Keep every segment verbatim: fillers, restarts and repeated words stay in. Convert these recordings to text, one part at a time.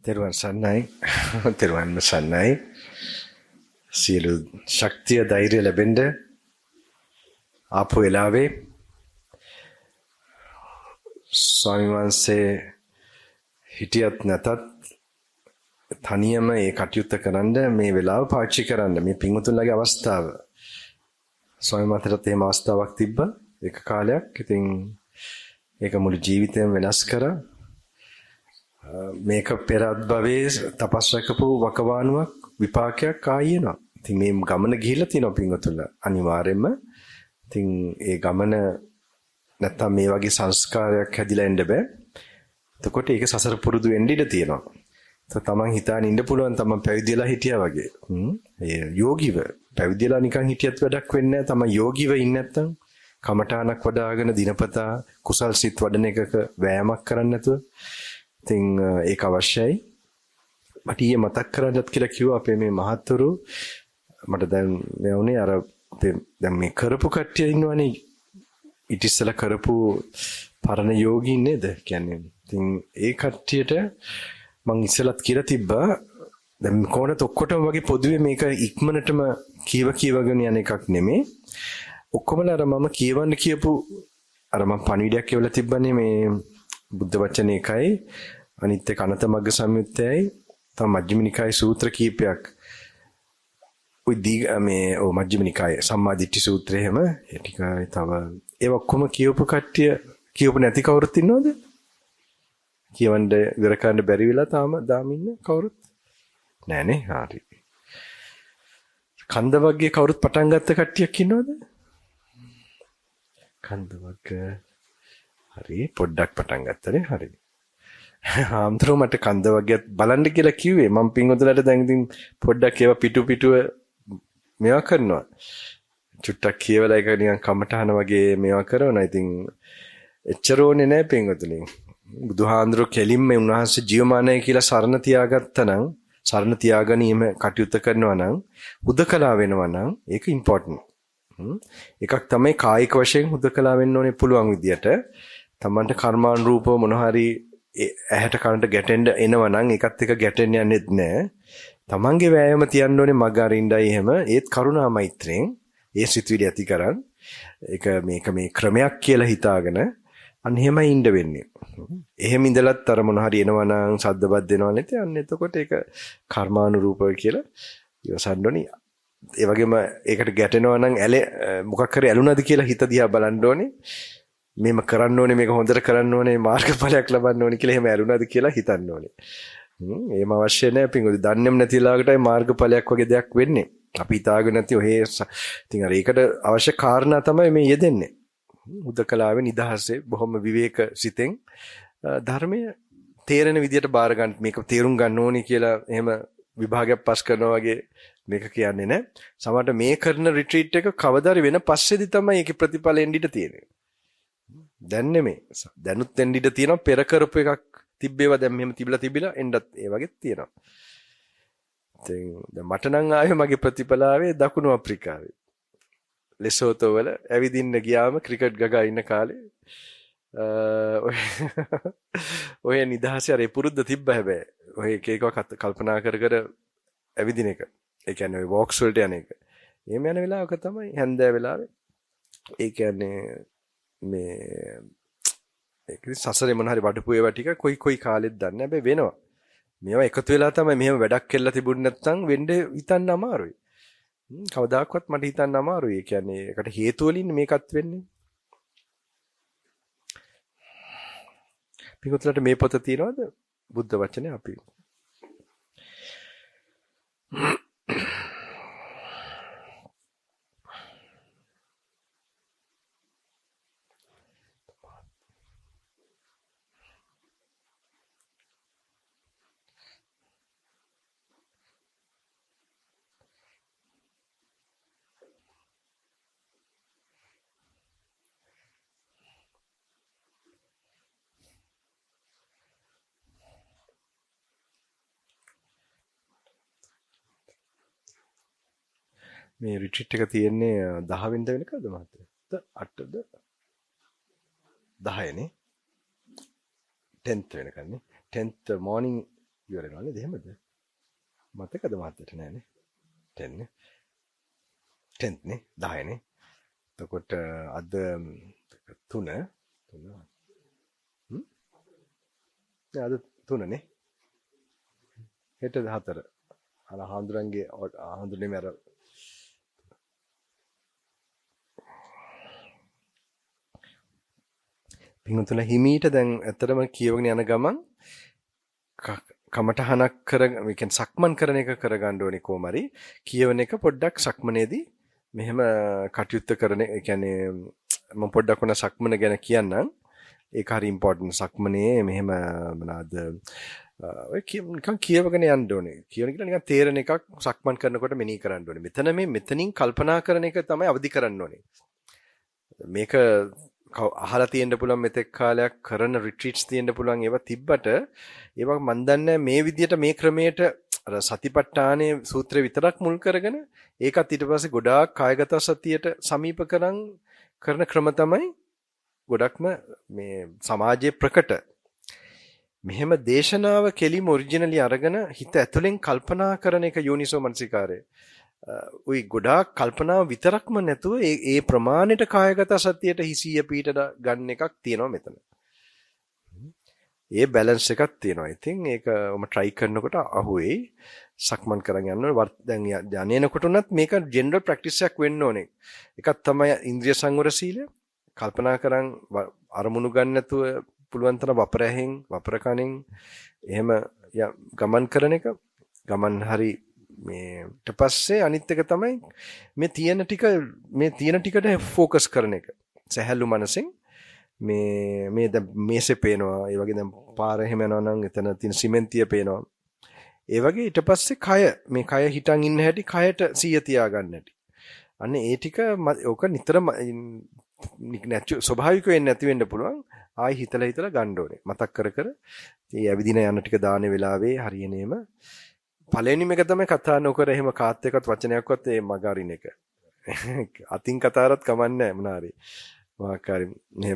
තෙරුවන් සරණයි. තෙරුවන් සරණයි. සියලු ශක්තිය ධෛර්ය ලැබෙන්න ආපු වෙලාවේ ස්වාමීන් වහන්සේ හිටියත් නැතත් තනියම ඒ කටයුත්ත කරන්න මේ වෙලාව පාවිච්චි කරන්න මේ පින්වතුන්ලගේ අවස්ථාව. ස්වාමීන් වහන්සේට එහෙම අවස්ථාවක් තිබ්බා එක කාලයක්. ඉතින් ඒක මුළු ජීවිතේම වෙනස් කරා. මේක පෙර අත්භවයේ තපස් රැකපු වකවානුවක් විපාකයක් ආයෙනවා. ඉතින් මේ ගමන ගිහිල්ලා තියෙනවා පින්වතුන්ලා අනිවාර්යයෙන්ම. ඉතින් ඒ ගමන නැත්තම් මේ වගේ සංස්කාරයක් හැදිලා එන්න බෑ. එතකොට ඒක සසර පුරුදු වෙන්න ඉඩ තියෙනවා. ඒක තමන් හිතාන ඉන්න පුළුවන් තමන් පැවිදිලා හිටියා වගේ. හ්ම්. ඒ යෝගීව පැවිදිලා නිකන් හිටියත් වැඩක් වෙන්නේ නැහැ. තමන් යෝගීව ඉන්නේ නැත්තම් කමඨානක් වඩාගෙන දිනපතා කුසල් සිත් වඩන එකක වෑයමක් කරන්නේ නැතුව ඉතින් ඒක අවශ්‍යයි. මට ඊයේ මතක් කරගන්නත් කියලා කිව්වා අපේ මේ මහත්තුරු මට දැන් මේ වුණේ අර අපේ දැන් මේ කරපු කට්ටිය ඉන්නවනේ ඊට ඉස්සෙල්ලා කරපු පරණ යෝගීන් නේද? කියන්නේ ඉතින් ඒ කට්ටියට මං ඉස්සෙල්ලත් කියලා තිබ්බා දැන් කොහොමද ඔක්කොටම වගේ පොදුවේ මේක ඉක්මනටම කීව කීවගෙන යන එකක් නෙමෙයි. ඔක්කොමලා අර මම කියවන්න කියපු අර මම පණිවිඩයක් කියවලා තිබ්බනේ මේ බුද්ධ වචන එකයි අනිත් එක අනත මග්ග සංයුත්තයයි තම මජ්ක්‍ධිම නිකායේ සූත්‍ර කීපයක් ඔය දී මේ ඔව් මජ්ක්‍ධිම නිකායේ සම්මා දිට්ඨි සූත්‍රය එහෙම ඒ ටිකයි තව ඒ ඔක්කොම කියවපු කට්ටිය කියවපු නැති කවුරුත් ඉන්නවද? කියවන්න ඉවර කරන්න බැරි වෙලා තාම දාම ඉන්න කවුරුත් නෑනේ. හරි. කන්ද වර්ගයේ කවුරුත් පටන් ගත්ත කට්ටියක් ඉන්නවද? කන්ද වර්ග හරි පොඩ්ඩක් පටන් ගත්තනේ. හරි. ආම්තරෝ මට කන්ද වර්ගයත් බලන්න කියලා කිව්වේ. මම පින්වතුන්ලට දැන් ඉතින් පොඩ්ඩක් ඒවා පිටු පිටුව මේවා කරනවා. චුට්ටක් කියවලා ඒක නිකන් කමටහන වගේ මේවා කරනවා. ඉතින් එච්චර ඕනේ නැහැ පින්වතුනි. බුදුහාඳුරු කෙලින්ම උන්වහන්සේ ජීවමානයි කියලා සරණ තියාගත්තා නම් සරණ තියාගැනීම කටයුතු කරනවා නම් උදකලා වෙනවා නම් ඒක ඉම්පෝටන්ට්. එකක් තමයි කායික වශයෙන් හුදකලා වෙන්න ඕනේ පුළුවන් විදියට. තමන්ට කර්මානුරූපව මොන හරි ඇහැට කනට ගැටෙන්න එනවා නම් ඒකත් එක ගැටෙන්න යන්නේත් නැහැ. තමන්ගේ වෑයම තියන්න ඕනේ මග අරින්නයි එහෙම. ඒත් කරුණා මෛත්‍රියෙන් ඒ සිතුවිලි ඇති කරන් ඒක මේක මේ ක්‍රමයක් කියලා හිතාගෙන අන්න එහෙමයි ඉන්න වෙන්නේ. එහෙම ඉඳලත් අර මොන හරි එනවා නම් සද්දවත් දෙනවා නැති අන්න එතකොට ඒක කර්මානුරූපව කියලා ඉවසන්න ඕනේ. ඒ වගේම ඒකට ගැටෙනවා නම් ඇලේ මොකක් හරි ඇලුනද කියලා හිත දිහා බලන්න ඕනේ. මේම කරන්න ඕනේ මේක හොඳට කරන්න ඕනේ මාර්ගඵලයක් ලබන්න ඕනේ කියලා එහෙම ඇලුනද කියලා හිතන්න ඕනේ. හ්ම් එහෙම අවශ්‍ය නැහැ පිංගුදි. දන්නේම නැති ලාගටයි මාර්ගඵලයක් වගේ දෙයක් වෙන්නේ. අපි හිතාගෙන නැති ඔහේ ඉතින් අර ඒකට අවශ්‍ය කාරණා තමයි මේ යෙදෙන්නේ. උදකලාවේ නිදහසේ බොහොම විවේක සිතෙන් ධර්මයේ තේරෙන විදියට බාර ගන්න මේක තේරුම් ගන්න ඕනේ කියලා එහෙම විභාගයක් පස් කරනවා වගේ මේක කියන්නේ නැහැ. සමහරට මේ කරන රිට්‍රීට් එක කවදාරි වෙන පස්සේදී තමයි ඒකේ ප්‍රතිඵල එන්න ඉඩ තියෙන්නේ. දැන් නෙමෙයි. දැනුත් එන්න ඉඩ තියෙනවා පෙර කරපු එකක් තිබ්බේවා දැන් මෙහෙම තිබිලා තිබිලා එන්නත් ඒ වගේ තියෙනවා. ඉතින් දැන් මට නම් ආවේ මගේ ප්‍රතිඵල ආවේ දකුණු අප්‍රිකාවේ. ලෙසෝතෝ වල ඇවිදින්න ගියාම ක්‍රිකට් ගගා ඉන්න කාලේ ඔය නිදහසේ අර පුරුද්ද තිබ්බ හැබැයි ඔය එක එක කල්පනා කර කර ඇවිදින එක. ඒ කියන්නේ ඔය වොක්ස් වලට යන එක. එහෙම යන වෙලාවක තමයි හැන්දෑ වෙලාවේ. ඒ කියන්නේ මේ ඒක සසරේ මොන හරි වඩපු ඒවා ටික කොයි කොයි කාලෙත් දන්නේ හැබැයි වෙනවා. මේවා එකතු වෙලා තමයි මෙහෙම වැඩක් කෙල්ල තිබුණ නැත්නම් වෙන්නේ හිතන්න අමාරුයි. කවදාකවත් මට හිතන්න අමාරුයි. ඒ කියන්නේ ඒකට හේතු වලින් මේකත් වෙන්නේ. පිටුලට මේ පොත තියනවද? බුද්ධ වචනේ අපි. මේ රිට්‍රීට් එක තියෙන්නේ දහ වෙනිදා වෙනකල්ද මහත්තයා? අටද දහයනේ tenth වෙනකල්නේ. tenth morning ඉවර වෙනවා නේද? එහෙමද? මතකද මාතට නෑනේ. ten නේ. tenth නේ. දහය නේ. එතකොට අද තුන තුන හ්ම් අද තුනනේ. හෙට හතර. අර හාමුදුරන්ගේ හාමුදුරනේ මර පින්තුල හිමීට දැන් ඇත්තටම කියවගෙන යන ගමන් කමටහනක් කර මේ කියන්නේ සක්මන් කරන එක කරගන්න ඕනේ කොහමරි කියවන එක පොඩ්ඩක් සක්මනේදී මෙහෙම කටයුත්ත කරන ඒ කියන්නේ මම පොඩ්ඩක් වුණා සක්මන ගැන කියන්නම් ඒක හරි ඉම්පෝටන්ට් සක්මනේ මෙහෙම මොනවාද ඔය නිකන් කියවගෙන යන්න ඕනේ කියවන එක නිකන් තේරෙන එකක් සක්මන් කරනකොට මෙනෙහි කරන්න ඕනේ මෙතන මේ මෙතනින් කල්පනා කරන එක තමයි අවදි කරන්න ඕනේ මේක අහලා තියෙන්න පුළුවන් මෙතෙක් කාලයක් කරන රිට්‍රීට්ස් තියෙන්න පුළුවන් ඒවා තිබ්බට ඒවා මන් දන්නේ මේ විදියට මේ ක්‍රමයට අර සතිපට්ඨානයේ සූත්‍රය විතරක් මුල් කරගෙන ඒකත් ඊට පස්සේ ගොඩාක් කායගත සතියට සමීප කරන් කරන ක්‍රම තමයි ගොඩක්ම මේ සමාජයේ ප්‍රකට මෙහෙම දේශනාව කෙලිම ඔරිජිනලි අරගෙන හිත ඇතුලෙන් කල්පනා කරන එක යෝනිසෝ මනසිකාරය උයි ගොඩාක් කල්පනාව විතරක්ම නැතුව ඒ ඒ ප්‍රමාණයට කායගත සතියට හිසිය පීඨ ගන්න එකක් තියෙනවා මෙතන. ඒ බැලන්ස් එකක් තියෙනවා. ඉතින් ඒක ඔම try කරනකොට අහුවෙයි. සක්මන් කරන් යන්න ඕනේ. දැන් යන්නේනකොට උනත් මේක ජෙනරල් ප්‍රැක්ටිස් එකක් වෙන්න ඕනේ. එකක් තමයි ඉන්ද්‍රිය සංවර සීලය. කල්පනා කරන් අරමුණු ගන්න නැතුව පුළුවන් තරම් වපරැහෙන් වපරකණෙන් එහෙම ගමන් කරන එක. ගමන් හරි මේ ඊට පස්සේ අනිත් එක තමයි මේ තියෙන ටික මේ තියෙන ටිකට ફોકસ කරන එක. සහැල්ලු මනසෙන් මේ මේ දැන් මේසේ පේනවා. ඒ වගේ දැන් පාර එහෙම යනවා නම් එතන තියෙන සිමෙන්තිය පේනවා. ඒ වගේ ඊට පස්සේ කය මේ කය හිටන් ඉන්න හැටි කයට සිය තියාගන්න හැටි. අන්න ඒ ටික ඕක නිතරම නැචු ස්වභාවික වෙන්නේ නැති වෙන්න පුළුවන්. ආයි හිතලා හිතලා ගන්න ඕනේ. මතක් කර කර මේ ඇවිදින යන ටික දාන වෙලාවේ හරියනේම පළවෙනිම එක තමයි කතා නොකර එහෙම කාත් එක්කත් වචනයක්වත් ඒ මග අරින එක. අතින් කතාරත් කමන්නේ නැහැ මොනාරි. වාකාරි එහෙම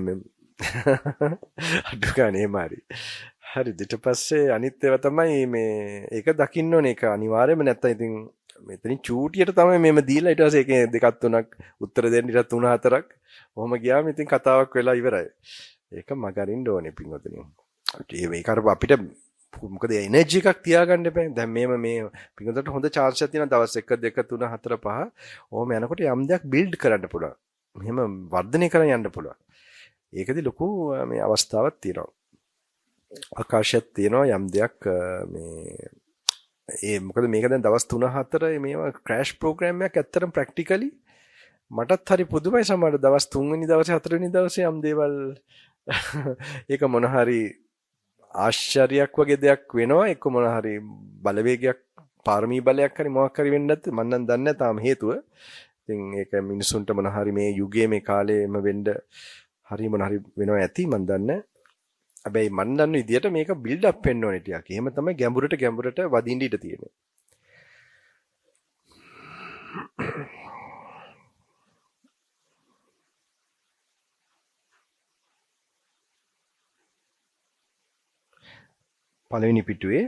අඩු ගන්න එහෙම හරි. හරි ඊට පස්සේ අනිත් ඒවා තමයි මේ ඒක දකින්න ඕනේ ඒක අනිවාර්යයෙන්ම නැත්තම් ඉතින් මෙතනින් චූටියට තමයි මේම දීලා ඊට පස්සේ ඒකේ දෙකක් තුනක් උත්තර දෙන්න ඊට තුන හතරක් ඔහොම ගියාම ඉතින් කතාවක් වෙලා ඉවරයි. ඒක මග අරින්න ඕනේ පින්වතුනි. ඒක අර අපිට මොකද එනර්ජි එකක් තියාගන්න එපා. දැන් මේම මේ පිටුදට හොඳ chance එකක් තියෙනවා දවස් එක දෙක තුන හතර පහ. ඕම යනකොට යම් දෙයක් බිල්ඩ් කරන්න පුළුවන්. මෙහෙම වර්ධනය කරගෙන යන්න පුළුවන්. ඒකදී ලොකු මේ අවස්ථාවක් තියෙනවා. ආකාශයක් තියෙනවා යම් දෙයක් මේ ඒ මොකද මේක දැන් දවස් තුන හතර මේවා ක්‍රෑෂ් ප්‍රෝග්‍රෑම් එකක් ඇත්තටම ප්‍රැක්ටිකලි මටත් හරි පුදුමයි සමහර දවස් තුන් වෙනි දවසේ හතර වෙනි දවසේ යම් දේවල් ඒක මොන හරි ආශ්චර්යයක් වගේ දෙයක් වෙනවා එක්ක මොන හරි බලවේගයක් පාරමී බලයක් හරි මොකක් හරි වෙන්නේ නැත්නම් මම නම් දන්නේ නැහැ තාම හේතුව. ඉතින් ඒක මිනිසුන්ට මොන හරි මේ යුගයේ මේ කාලේම වෙන්න හරි මොන හරි වෙනවා ඇති මම දන්නේ. හැබැයි මම දන්න විදියට මේක බිල්ඩ් අප් වෙන්න ඕනේ ටිකක්. එහෙම තමයි ගැඹුරට ගැඹුරට වදින්න ඉඩ තියෙන්නේ. පළවෙනි පිටුවේ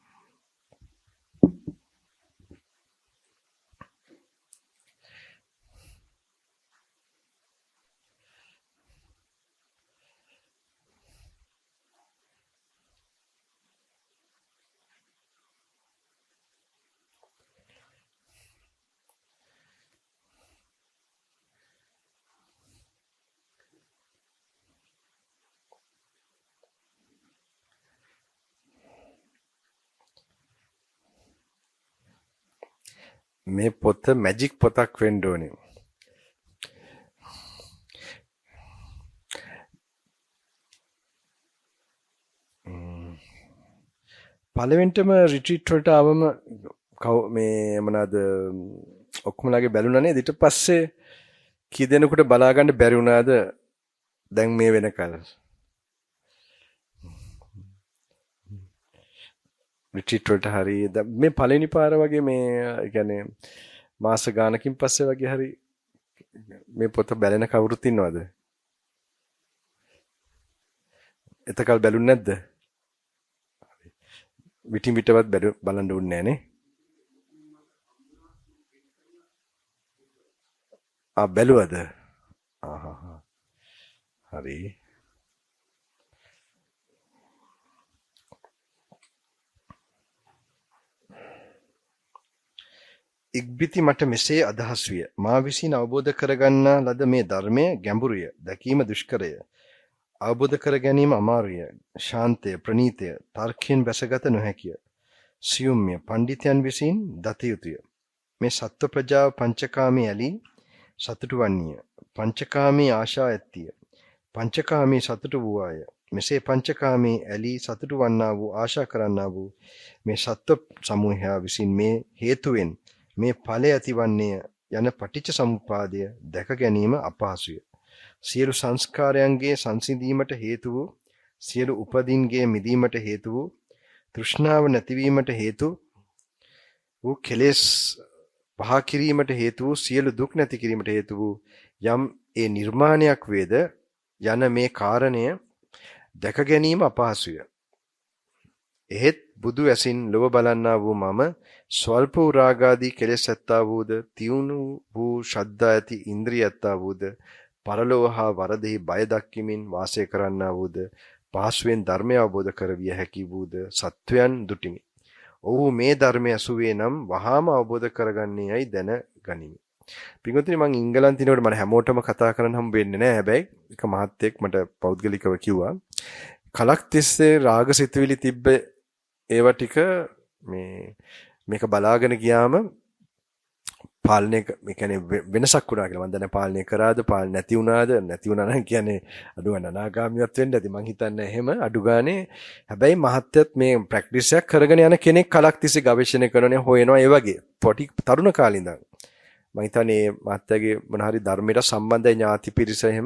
මේ පොත මැජික් පොතක් වෙන්න ඕනේ. පළවෙනිටම රිට්‍රීට් වලට ආවම මේ මොනවාද ඔක්කොමලාගේ බැලුණා නේද? ඊට පස්සේ කී දෙනෙකුට බලා ගන්න බැරි වුණාද දැන් මේ වෙනකල්? රිට්‍රීට් වලට හරි මේ පළවෙනි පාර වගේ මේ කියන්නේ මාස ගානකින් පස්සේ වගේ හරි මේ පොත බැලෙන කවුරුත් ඉන්නවද? එතකල් බැලුන්නේ නැද්ද? විටින් විටවත් බලන්න ඕනේ නෑනේ. ආ බැලුවද? ආහා. හරි. ඉක්බිති මට මෙසේ අදහස් විය. මා විසින් අවබෝධ කරගන්නා ලද මේ ධර්මය ගැඹුරුය. දැකීම දුෂ්කරය. අවබෝධ කර ගැනීම අමාරුය. ශාන්තය, ප්‍රණීතය, තර්කයෙන් බැසගත නොහැකිය. සියුම්ය, පණ්ඩිතයන් විසින් දත යුතුය. මේ සත්ව ප්‍රජාව පංචකාමී ඇලී සතුටු වන්නේය. පංචකාමී ආශා ඇත්තිය. පංචකාමී සතුටු වූවාය. මෙසේ පංචකාමී ඇලී සතුටු වන්නා වූ ආශා කරන්නා වූ මේ සත්ව සමූහයා විසින් මේ හේතුවෙන් මේ ඵලය ඇතිවන්නේ යන පටිච්ච සමුප්පාදය දැක ගැනීම අපහසුය. සියලු සංස්කාරයන්ගේ සංසිඳීමට හේතු වූ සියලු උපදීන්ගේ මිදීමට හේතු වූ තෘෂ්ණාව නැතිවීමට හේතු වූ කෙලෙස් පහ කිරීමට හේතු වූ සියලු දුක් නැති කිරීමට හේතු වූ යම් ඒ නිර්මාණයක් වේද යන මේ කාරණය දැක ගැනීම අපහසුය. එහෙත් බුදු ඇසින් ලොව බලන්නා වූ මම ස්වල්ප වූ රාගාදී කෙලෙස් ඇත්තා වූද තියුණු වූ ශ්‍රද්ධා ඇති ඉන්ද්‍රිය ඇත්තා වූද පරලෝව හා වරදෙහි බය දක්කිමින් වාසය කරන්නා වූද පහසුවෙන් ධර්මය අවබෝධ කරවිය හැකි වූද සත්වයන් දුටිමි. ඔහු මේ ධර්මය අසුවේ නම් වහාම අවබෝධ කරගන්නේ යයි දැන ගනිමි. පින්වත්නි මම ඉංගලන්තේ ඉනකොට මම හැමෝටම කතා කරන්න හම්බ වෙන්නේ නැහැ. හැබැයි එක මහත්තයෙක් මට පෞද්ගලිකව කිව්වා කලක් තිස්සේ රාග සිතුවිලි තිබ්බ ඒවා ටික මේ මේක බලාගෙන ගියාම පාලනය මේ කියන්නේ වෙනසක් වුණා කියලා. මම දන්නේ පාලනය කරාද පාලනය නැති වුණාද නැති වුණා නම් කියන්නේ අඩු ගන්න අනාගාමියවත් වෙන්න ඇති. මං හිතන්නේ එහෙම අඩු ගානේ. හැබැයි මහත්යත් මේ ප්‍රැක්ටිස් එකක් කරගෙන යන කෙනෙක් කලක් තිස්සේ ගවේෂණය කරනවා හොයනවා ඒ වගේ. පොටි තරුණ කාලේ ඉඳන්. මම හිතන්නේ මහත්යගේ මොන හරි ධර්මයට සම්බන්ධ ඥාති පිරිස එහෙම.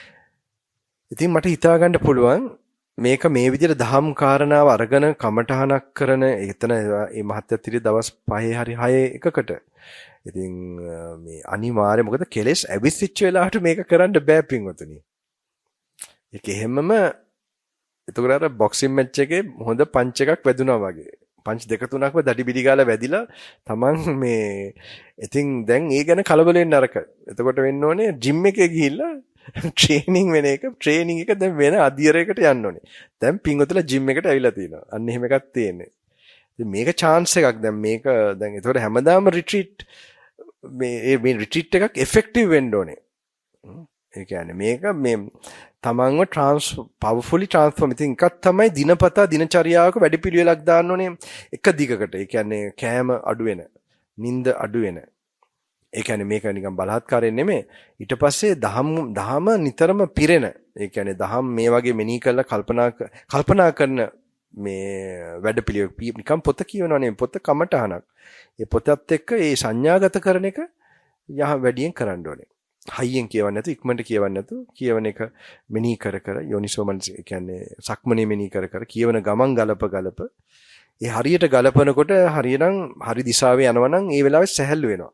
ඉතින් මට හිතා ගන්න පුළුවන් මේක මේ විදිහට දහම් කාරණාව අරගෙන කමටහනක් කරන එතන මේ මහත්යත් ඉරි දවස් පහේ හරි හයේ එකකට. ඉතින් මේ අනිවාර්ය මොකද කෙලෙස් ඇවිස්සිච්ච වෙලාවට මේක කරන්න බෑ පින්වතුනි. ඒක හැමම එතකොට අර බොක්සින් මැච් එකේ හොඳ පන්ච් එකක් වැදුනා වගේ. පන්ච් දෙක තුනක්ම දඩි බිඩි ගාලා වැදිලා තමන් මේ ඉතින් දැන් ඒ ගැන කලබල වෙන්න අරක. එතකොට වෙන්න ඕනේ ජිම් එකේ ගිහිල්ලා ට්‍රේනින් වෙන එක ට්‍රේනින් එක දැන් වෙන අධියරයකට යන්න ඕනේ. දැන් පින්වතුලා ජිම් එකට ඇවිල්ලා තිනවා. අන්න එහෙම එකක් තියෙන්නේ. ඉතින් මේක chance එකක් දැන් මේක දැන් ඒතකොට හැමදාම රිට්‍රීට් මේ මේ රිට්‍රීට් එකක් ඉෆෙක්ටිව් වෙන්න ඕනේ. ඒ කියන්නේ මේක මේ තමන්ව ට්‍රාන්ස් පවර්ෆුලි ට්‍රාන්ස්ෆෝම් ඉතින් එකක් තමයි දිනපතා දිනචරියාවක වැඩපිළිවෙලක් දාන්න ඕනේ එක දිගකට. ඒ කියන්නේ කෑම අඩු වෙන, නිින්ද අඩු වෙන. ඒ කියන්නේ මේක නිකන් බලහත්කාරයෙන් නෙමෙයි. ඊට පස්සේ දහම් දහම නිතරම පිරෙන. ඒ කියන්නේ දහම් මේ වගේ මෙනෙහි කරලා කල්පනා කල්පනා කරන මේ වැඩපිළිවෙල නිකන් පොත කියවනවා නෙමෙයි පොත කමටහනක්. ඒ පොතත් එක්ක ඒ සංඥාගත කරන එක යහ වැඩියෙන් කරන්න ඕනේ. හයියෙන් කියවන්න නැතු ඉක්මනට කියවන්න නැතු කියවන එක මෙනෙහි කර කර යෝනිසෝමනස කියන්නේ සක්මනේ මෙනෙහි කර කර කියවන ගමන් ගලප ගලප ඒ හරියට ගලපනකොට හරියනම් හරි දිශාවේ යනවා නම් ඒ වෙලාවේ සැහැල්ලු වෙනවා.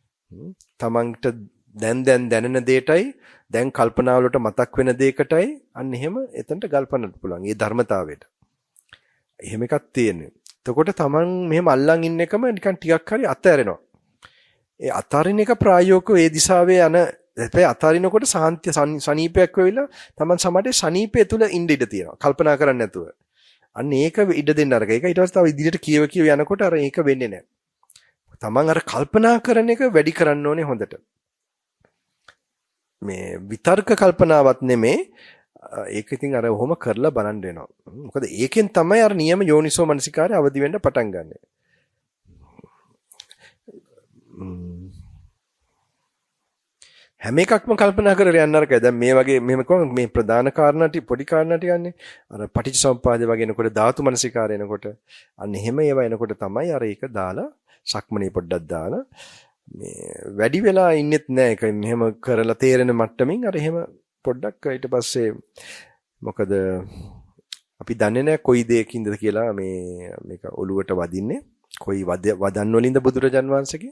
තමන්ට දැන් දැන් දැනෙන දෙයටයි දැන් කල්පනාවලට මතක් වෙන දෙයකටයි අන්න එහෙම එතනට ගල්පන්නත් පුළුවන්. ඒ ධර්මතාවයට. එහෙම එකක් තියෙන්නේ. එතකොට තමන් මෙහෙම අල්ලන් ඉන්න එකම නිකන් ටිකක් හරි අතහැරෙනවා. ඒ අතරින් එක ප්‍රායෝගිකව ඒ දිශාවේ යන හැබැයි අතරිනකොට සාන්තිය සනීපයක් වෙවිලා තමන් සමහරට සනීපය තුල ඉඳ ඉඩ තියෙනවා. කල්පනා කරන්නේ නැතුව. අන්න ඒක ඉඩ දෙන්න අරග. ඒක ඊට පස්සේ තව ඉදිරියට කියව කියව යනකොට අර ඒක වෙන්නේ නැහැ. තමන් අර කල්පනා කරන එක වැඩි කරන්න ඕනේ හොඳට. මේ විතර්ක කල්පනාවක් නෙමේ. ඒක ඉතින් අර ඔහොම කරලා බලන්න වෙනවා. මොකද ඒකෙන් තමයි අර නියම යෝනිසෝ මනසිකාරය අවදි වෙන්න පටන් ගන්න. හැම එකක්ම කල්පනා කරලා යන්න අරකයි. දැන් මේ වගේ මෙහෙම කොහොම මේ ප්‍රධාන කාරණා ටික පොඩි කාරණා ටික ගන්නේ. අර පටිච්චසමුප්පාදේ වගේ එනකොට ධාතු මනසිකාරය එනකොට අන්න එහෙම ඒවා එනකොට තමයි අර ඒක දාලා සක්මනේ පොඩ්ඩක් දාලා මේ වැඩි වෙලා ඉන්නෙත් නෑ. ඒක මෙහෙම කරලා තේරෙන මට්ටමින් අර එහෙම පොඩ්ඩක් ඊට පස්සේ මොකද අපි දන්නේ නැහැ කොයි දෙයකින්ද කියලා මේ මේක ඔලුවට වදින්නේ. කොයි වදන් වලින්ද බුදුරජාන් වහන්සේගේ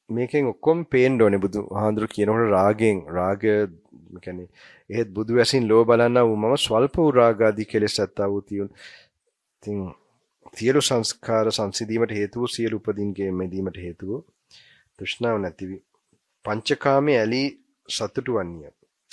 මේකෙන් ඔක්කොම පේන්න ඕනේ බුදු හාඳුරු කියනකොට රාගයෙන් රාගය කියන්නේ එහෙත් බුදු වැසින් ලෝ බලන්නා වූ මම ස්වල්ප වූ රාගාදී කෙලෙස් ඇත්තා වූ තියුන්. ඉතින් සියලු සංස්කාර සංසිඳීමට හේතු වූ සියලු උපදීන්ගේ මෙදීමට හේතු වූ තෘෂ්ණාව නැති පංචකාමයේ ඇලී සතුටු වන්නේ.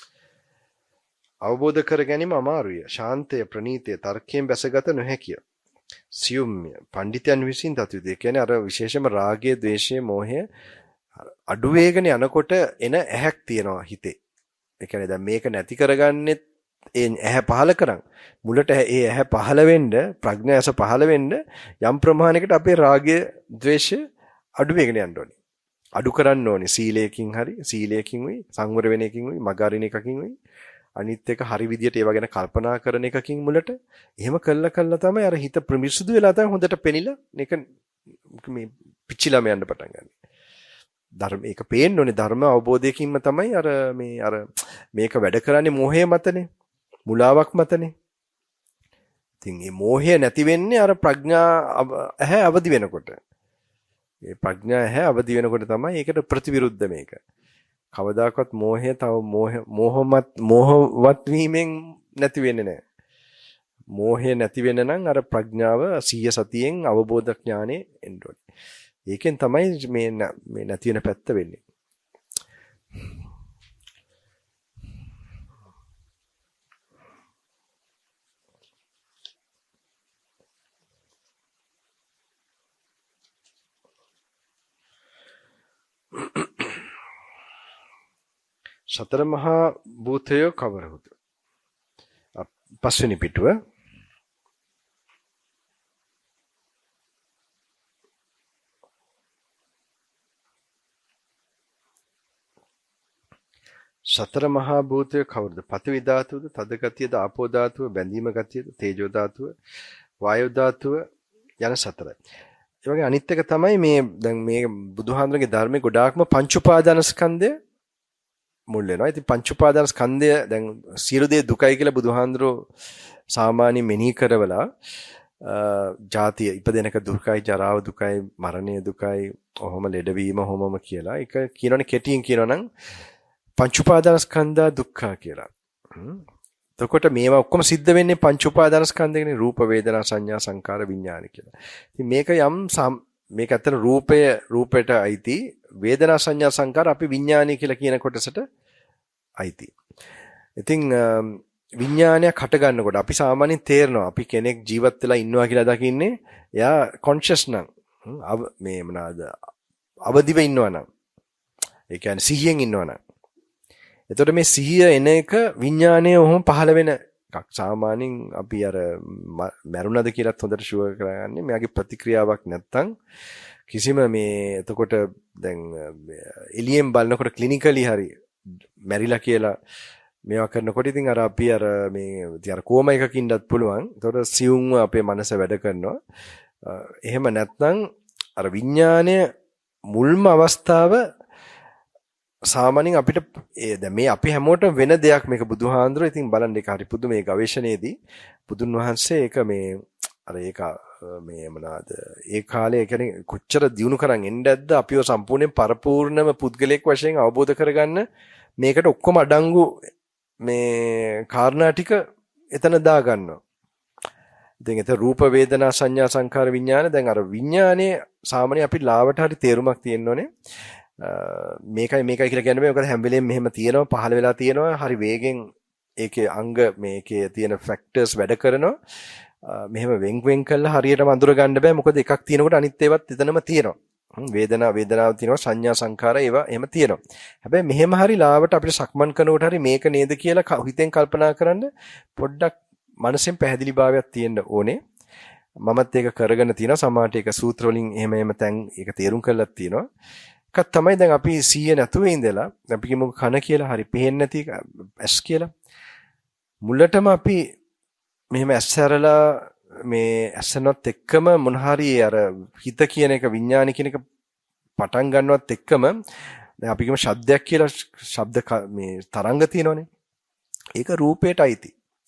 අවබෝධ කර ගැනීම අමාරුය. ශාන්තය ප්‍රණීතය තර්කයෙන් බැසගත නොහැකිය. සියුම්ය පඬිතයන් විසින් දතු යුතුය. ඒ කියන්නේ අර විශේෂම රාගය, ද්වේෂය, මෝහය අඩු වේගන යනකොට එන ඇහැක් තියෙනවා හිතේ. ඒ කියන්නේ දැන් මේක නැති කරගන්නෙත් ඒ ඇහැ පහල කරන්. මුලට ඒ ඇහැ පහල වෙන්න, ප්‍රඥාස පහල වෙන්න යම් ප්‍රමාණයකට අපේ රාගය, ද්වේෂය අඩු වේගන යන්න ඕනේ. අඩු කරන්න ඕනේ සීලයකින් හරි, සීලයකින් වෙයි, සංවර වෙන එකකින් වෙයි, මගහරින එකකින් වෙයි. අනිත් එක හරි විදියට ඒව ගැන කල්පනා කරන එකකින් මුලට එහෙම කළා කළා තමයි අර හිත ප්‍රමිසුදු වෙලා තමයි හොඳට පෙනිලා මේක මේ පිච්චිලාම යන්න පටන් ගන්න. ධර්ම ඒක පේන්න ඕනේ ධර්ම අවබෝධයකින්ම තමයි අර මේ අර මේක වැඩ කරන්නේ මෝහය මතනේ. මුලාවක් මතනේ. ඉතින් මේ මෝහය නැති වෙන්නේ අර ප්‍රඥා ඇහැ අවදි වෙනකොට. මේ ප්‍රඥා ඇහැ අවදි වෙනකොට තමයි ඒකට ප්‍රතිවිරුද්ධ මේක. කවදාකවත් මෝහය තව මෝහ මෝහමත් මෝහවත් වීමෙන් නැති වෙන්නේ නැහැ. මෝහය නැති වෙන්න නම් අර ප්‍රඥාව සිහිය සතියෙන් අවබෝධ ඥානෙ එන්න ඕනේ. ඒකෙන් තමයි මේ මේ නැති වෙන පැත්ත වෙන්නේ. සතර මහා භූතය කවරහුද? පස්වෙනි පිටුව. සතර මහා භූතය කවරද? පඨවි ධාතුවද, තද ගතියද, ආපෝ ධාතුව, බැඳීම ගතියද, තේජෝ ධාතුව, වායු ධාතුව යන සතරයි. ඒ වගේ අනිත් එක තමයි මේ දැන් මේ බුදුහාඳුනගේ ධර්මයේ ගොඩාක්ම පංච උපාදාන ස්කන්ධය මුල් වෙනවා. ඉතින් පංච උපාදාන ස්කන්ධය දැන් සියලු දේ දුකයි කියලා බුදුහාඳුරෝ සාමාන්‍ය මෙනෙහි කරවලා ජාතිය ඉපදෙනක දුකයි, ජරාව දුකයි, මරණය දුකයි, ඔහොම ලෙඩවීම ඔහොමම කියලා. ඒක කියනවනේ කෙටියෙන් කියනවනම් පංච උපාදාන ස්කන්ධා දුක්ඛ කියලා. එතකොට මේවා ඔක්කොම සිද්ධ වෙන්නේ පංච උපාදාන ස්කන්ධයනේ රූප වේදනා සංඥා සංකාර විඥාන කියලා. ඉතින් මේක යම් මේක ඇත්තට රූපය රූපයට අයිති වේදනා සංඥා සංකාර අපි විඥානය කියලා කියන කොටසට අයිති. ඉතින් විඥානයක් හට ගන්නකොට අපි සාමාන්‍යයෙන් තේරෙනවා අපි කෙනෙක් ජීවත් වෙලා ඉන්නවා කියලා දකින්නේ එයා කොන්ෂස් නම් මේ මොනවාද අවදිව ඉන්නවා නම් ඒ කියන්නේ සිහියෙන් ඉන්නවා නම් එතකොට මේ සිහිය එන එක විඥානය ඔහොම පහළ වෙන එකක්. සාමාන්‍යයෙන් අපි අර මරුණද කියලාත් හොඳට ෂුවර් කරගන්නේ මෙයාගේ ප්‍රතික්‍රියාවක් නැත්තම් කිසිම මේ එතකොට දැන් එළියෙන් බලනකොට ක්ලිනිකලි හරි මැරිලා කියලා මේවා කරනකොට ඉතින් අර අපි අර මේ ඉතින් අර කොම එකකින්වත් පුළුවන්. එතකොට සියුම්ව අපේ මනස වැඩ කරනවා. එහෙම නැත්නම් අර විඥානය මුල්ම අවස්ථාව සාමාන්‍යයෙන් අපිට දැන් මේ අපි හැමෝටම වෙන දෙයක් මේක බුදුහාඳුර ඉතින් බලන්න ඒක හරි පුදු මේ ගවේෂණයේදී බුදුන් වහන්සේ ඒක මේ අර ඒක මේ මොනවාද ඒ කාලේ කියන්නේ කොච්චර දියුණු කරන් එන්න ඇද්ද අපිව සම්පූර්ණයෙන් පරිපූර්ණම පුද්ගලයෙක් වශයෙන් අවබෝධ කරගන්න මේකට ඔක්කොම අඩංගු මේ කාරණා ටික එතන දා ගන්නවා. ඉතින් ඒත රූප වේදනා සංඥා සංකාර විඥාන දැන් අර විඥානයේ සාමාන්‍ය අපි ලාවට හරි තේරුමක් තියෙන්න ඕනේ. මේකයි මේකයි කියලා කියන්නේ මොකද හැම වෙලෙම මෙහෙම තියෙනවා පහළ වෙලා තියෙනවා හරි වේගෙන් ඒකේ අංග මේකේ තියෙන ෆැක්ටර්ස් වැඩ කරනවා මෙහෙම වෙන් වෙන් කළා හරියටම අඳුර ගන්න බෑ මොකද එකක් තියෙනකොට අනිත් ඒවාත් එතනම තියෙනවා වේදනා වේදනාව තියෙනවා සංඥා සංඛාර ඒවා එහෙම තියෙනවා හැබැයි මෙහෙම හරි ලාවට අපිට සක්මන් කරනකොට හරි මේක නේද කියලා හිතෙන් කල්පනා කරන්න පොඩ්ඩක් මනසෙන් පැහැදිලිභාවයක් තියෙන්න ඕනේ මමත් ඒක කරගෙන තියෙනවා සමාහට ඒක සූත්‍ර වලින් එහෙම එහෙම තැන් ඒක තේරුම් කරලා තියෙනවා එකක් තමයි දැන් අපි සීය නැතුව ඉඳලා අපි කියමු කන කියලා හරි පේන්නේ නැති ඇස් කියලා මුලටම අපි මෙහෙම ඇස්සරලා මේ ඇස්සනොත් එක්කම මොන හරි අර හිත කියන එක විඥාන කියන එක පටන් ගන්නවත් එක්කම දැන් අපි කියමු ශබ්දයක් කියලා ශබ්ද මේ තරංග තියෙනවනේ ඒක රූපයට අයිති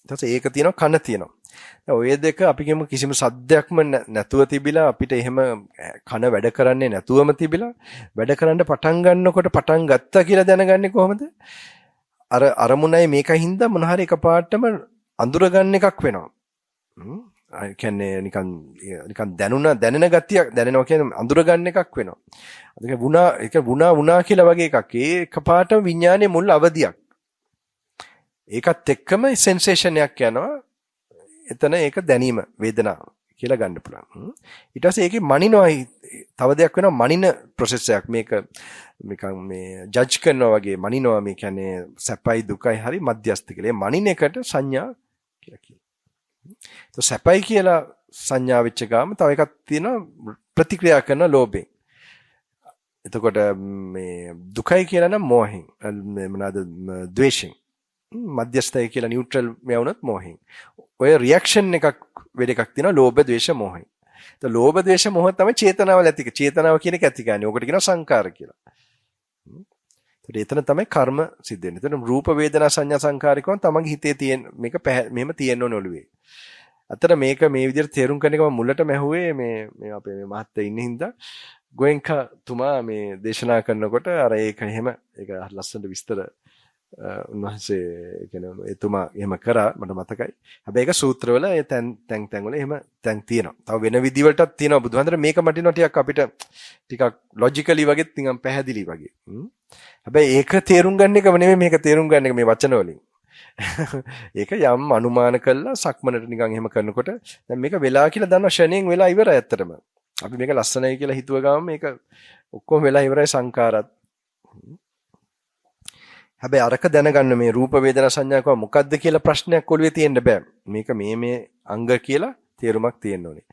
ඊට පස්සේ ඒක තියෙනවා කන තියෙනවා. දැන් ඔය දෙක අපි කියමු කිසිම සද්දයක්ම නැතුව තිබිලා අපිට එහෙම කන වැඩ කරන්නේ නැතුවම තිබිලා වැඩ කරන්න පටන් ගන්නකොට පටන් ගත්තා කියලා දැනගන්නේ කොහොමද? අර අරමුණයි මේකයි හින්දා මොන හරි එකපාරටම අඳුර ගන්න එකක් වෙනවා. හ්ම්. ඒ කියන්නේ නිකන් නිකන් දැනුණ දැනෙන ගතිය දැනෙනවා කියන්නේ අඳුර ගන්න එකක් වෙනවා. ඒක වුණා ඒක වුණා වුණා කියලා වගේ එකක්. ඒ එකපාරටම විඥානයේ මුල් අවදියක්. ඒකත් එක්කම සෙන්සේෂන් එකක් යනවා. එතන ඒක දැනීම වේදනාව කියලා ගන්න පුළුවන්. ඊට පස්සේ ඒකේ මනිනවා තව දෙයක් වෙනවා මනින ප්‍රොසෙස් එකක්. මේක නිකන් මේ ජජ් කරනවා වගේ මනිනවා මේ කියන්නේ සැපයි දුකයි හරි මධ්‍යස්ථ කියලා. ඒ මනින එකට සංඥා කියලා කියනවා. તો සැපයි කියලා සංඥා වෙච්ච ගාම තව එකක් තියෙනවා ප්‍රතික්‍රියා කරන ලෝභයෙන්. එතකොට මේ දුකයි කියලා නම් මෝහෙන්. මොනවාද ද්වේෂයෙන්. මධ්‍යස්ථය කියලා නියුට්‍රල් මෙවුනත් මෝහෙන්. ඔය රියැක්ෂන් එකක් වෙඩ එකක් තියෙනවා ලෝභ ද්වේෂ මෝහෙන්. તો ලෝභ ද්වේෂ මෝහ තමයි චේතනාව ඇති. චේතනාව කියන එක ඇති ගන්න. ඕකට කියනවා සංකාර කියලා. ඒත් එතන තමයි කර්ම සිද්ධ වෙන්නේ. එතන රූප වේදනා සංඥා සංකාරිකවන් තමන්ගේ හිතේ තියෙන මේක මෙහෙම තියෙන්න ඕන ඔළුවේ. අතර මේක මේ විදිහට තේරුම් ගන්න එක මම මුලටම ඇහුවේ මේ මේ අපේ මේ මහත්තයා ඉන්න හින්දා ගෝයන්කා තුමා මේ දේශනා කරනකොට අර ඒක එහෙම ඒක ලස්සනට විස්තර උන්වහන්සේ කියන්නේ එතුමා එහෙම කරා මට මතකයි. හැබැයි ඒක සූත්‍රවල ඒ තැන් තැන් තැන් වල එහෙම තැන් තියෙනවා. තව වෙන විදි වලටත් තියෙනවා බුදුහන්තර මේක මටිනවා ටිකක් අපිට ටිකක් ලොජිකලි වගේ නිකන් පැහැදිලි වගේ. හැබැයි ඒක තේරුම් ගන්න එකම නෙමෙයි මේක තේරුම් ගන්න එක මේ වචන වලින්. ඒක යම් අනුමාන කළා සක්මනට නිකන් එහෙම කරනකොට දැන් මේක වෙලා කියලා දන්නවා ෂණයෙන් වෙලා ඉවරයි ඇත්තටම. අපි මේක ලස්සනයි කියලා හිතුව ගමන් මේක ඔක්කොම වෙලා ඉවරයි සංකාරات. හැබැයි අරක දැනගන්න මේ රූප වේදනා සංඥා කව මොකද්ද කියලා ප්‍රශ්නයක් ඔළුවේ තියෙන්න බෑ. මේක මේ මේ අංග කියලා තේරුමක් තියෙන්න ඕනේ.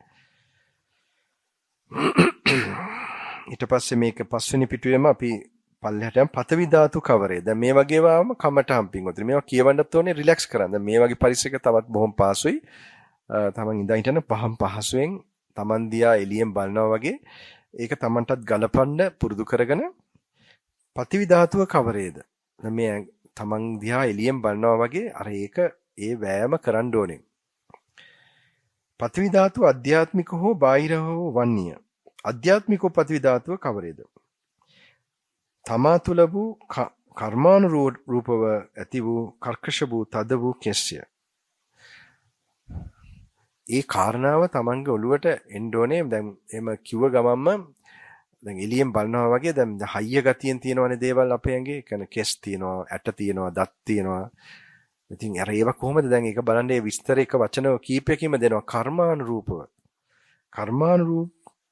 ඊට පස්සේ මේක පස්වෙනි පිටුවේම අපි පල්ලෙහාට යම් පතවි ධාතු කවරේ. දැන් මේ වගේ වාම කමටහම් පින්වතුනි මේවා කියවන්නත් ඕනේ රිලැක්ස් කරන්න. දැන් මේ වගේ පරිසරයක තවත් බොහොම පාසුයි. තමන් ඉඳන් හිටන පහම් පහසුවෙන් තමන් දිහා එළියෙන් බලනවා වගේ ඒක තමන්ටත් ගලපන්න පුරුදු කරගෙන පතවි ධාතුව කවරේද? මේ තමන් දිහා එළියෙන් බලනවා වගේ අර ඒක ඒ වෑයම කරන්න ඕනේ. පතවි ධාතුව අධ්‍යාත්මික හෝ බාහිර හෝ වන්නේය. අධ්‍යාත්මික පතවි ධාතුව කවරේද? තමා තුළ වූ කර්මානුරූපව ඇති වූ කර්කශ වූ තද වූ කෙස්ය. ඒ කාරණාව තමන්ගේ ඔළුවට එන්න ඕනේ. දැන් එහෙම කිව්ව ගමන්ම දැන් එළියෙන් බලනවා වගේ දැන් හයිය ගතියෙන් තියෙනවනේ දේවල් අපේ ඇඟේ. කියන්නේ කෙස් තියෙනවා, ඇට තියෙනවා, දත් තියෙනවා. ඉතින් අර ඒවා කොහොමද දැන් ඒක බලන්න ඒ විස්තර එක වචන කීපයකින්ම දෙනවා කර්මානුරූපව. කර්මානුරූප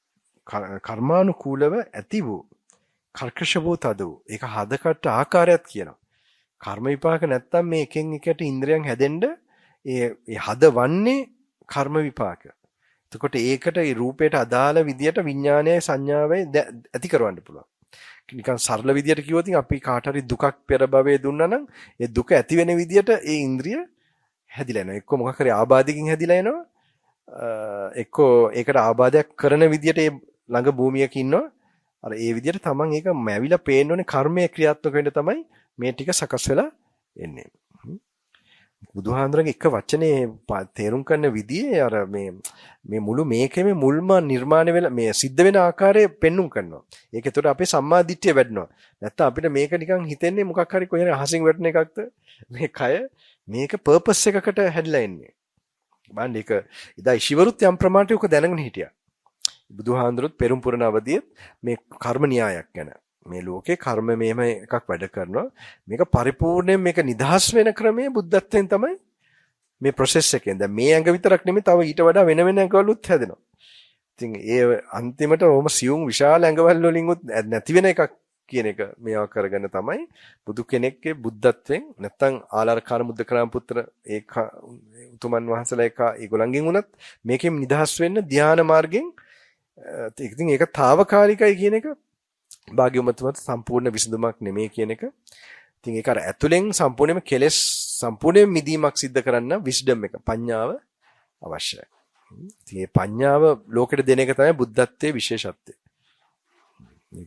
කර්මානුකූලව ඇති වූ කර්කශ වූ තද වූ ඒක හදකට ආකාරයක් කියනවා. කර්ම විපාක නැත්තම් මේ එකෙන් එකට ඉන්ද්‍රයන් හැදෙන්න ඒ ඒ හදවන්නේ කර්ම විපාක. එතකොට ඒකට ඒ රූපයට අදාළ විදියට විඥානයයි සංඥාවයි ඇති කරවන්න පුළුවන්. නිකන් සරල විදියට කිව්වොත් අපි කාට හරි දුකක් පෙර භවයේ දුන්නා නම් ඒ දුක ඇති වෙන විදියට ඒ ඉන්ද්‍රිය හැදිලා එනවා. එක්ක මොකක් හරි ආබාධකින් හැදිලා එනවා. එක්ක ඒකට ආබාධයක් කරන විදියට ඒ ළඟ භූමියක ඉන්නවා. අර ඒ විදියට තමන් ඒක මැවිලා පේන්න ඕනේ කර්මයේ ක්‍රියාත්මක වෙන්න තමයි මේ ටික සකස් වෙලා එන්නේ. බුදුහාඳුරගේ එක වචනේ තේරුම් ගන්න විදිහේ අර මේ මේ මුළු මේකෙම මුල්ම නිර්මාණය වෙලා මේ සිද්ධ වෙන ආකාරය පෙන්눔 කරනවා. ඒක ඒතකොට අපේ සම්මා දිට්ඨිය වැඩනවා. නැත්තම් අපිට මේක නිකන් හිතෙන්නේ මොකක් හරි කොහෙන් අහසින් වැටෙන එකක්ද? මේ කය මේක පර්පස් එකකට හැදිලා එන්නේ. බලන්න ඒක ඉදා ඉෂිවරුත් යම් ප්‍රමාණයක උක දැනගෙන හිටියා. බුදුහාඳුරුත් පෙරම් පුරණ අවදියේ මේ කර්ම න්‍යායක් ගැන මේ ලෝකේ කර්ම මෙහෙම එකක් වැඩ කරනවා. මේක පරිපූර්ණයෙන් මේක නිදහස් වෙන ක්‍රමයේ බුද්ධත්වයෙන් තමයි මේ process එකෙන්. දැන් මේ ඇඟ විතරක් නෙමෙයි තව ඊට වඩා වෙන වෙන ඇඟවලුත් හැදෙනවා. ඉතින් ඒ අන්තිමට ඕම සියුම් විශාල ඇඟවල වලින් උත් නැති වෙන එකක් කියන එක මේවා කරගෙන තමයි බුදු කෙනෙක්ගේ බුද්ධත්වයෙන් නැත්තම් ආලාරකාර මුද්දකරාම පුත්‍ර ඒ උතුමන් වහන්සේලා එක ඒගොල්ලන්ගෙන් උනත් මේකෙන් නිදහස් වෙන්න ධ්‍යාන මාර්ගෙන් ඉතින් ඒක తాවකාලිකයි කියන එක භාග්‍යවතුන්ට සම්පූර්ණ විසඳුමක් නෙමෙයි කියන එක. ඉතින් ඒක අර ඇතුලෙන් සම්පූර්ණයෙන්ම කෙලෙස් සම්පූර්ණයෙන් මිදීමක් සිද්ධ කරන්න විස්ඩම් එක පඤ්ඤාව අවශ්‍යයි. ඉතින් මේ පඤ්ඤාව ලෝකෙට දෙන එක තමයි බුද්ධත්වයේ විශේෂත්වය. මේක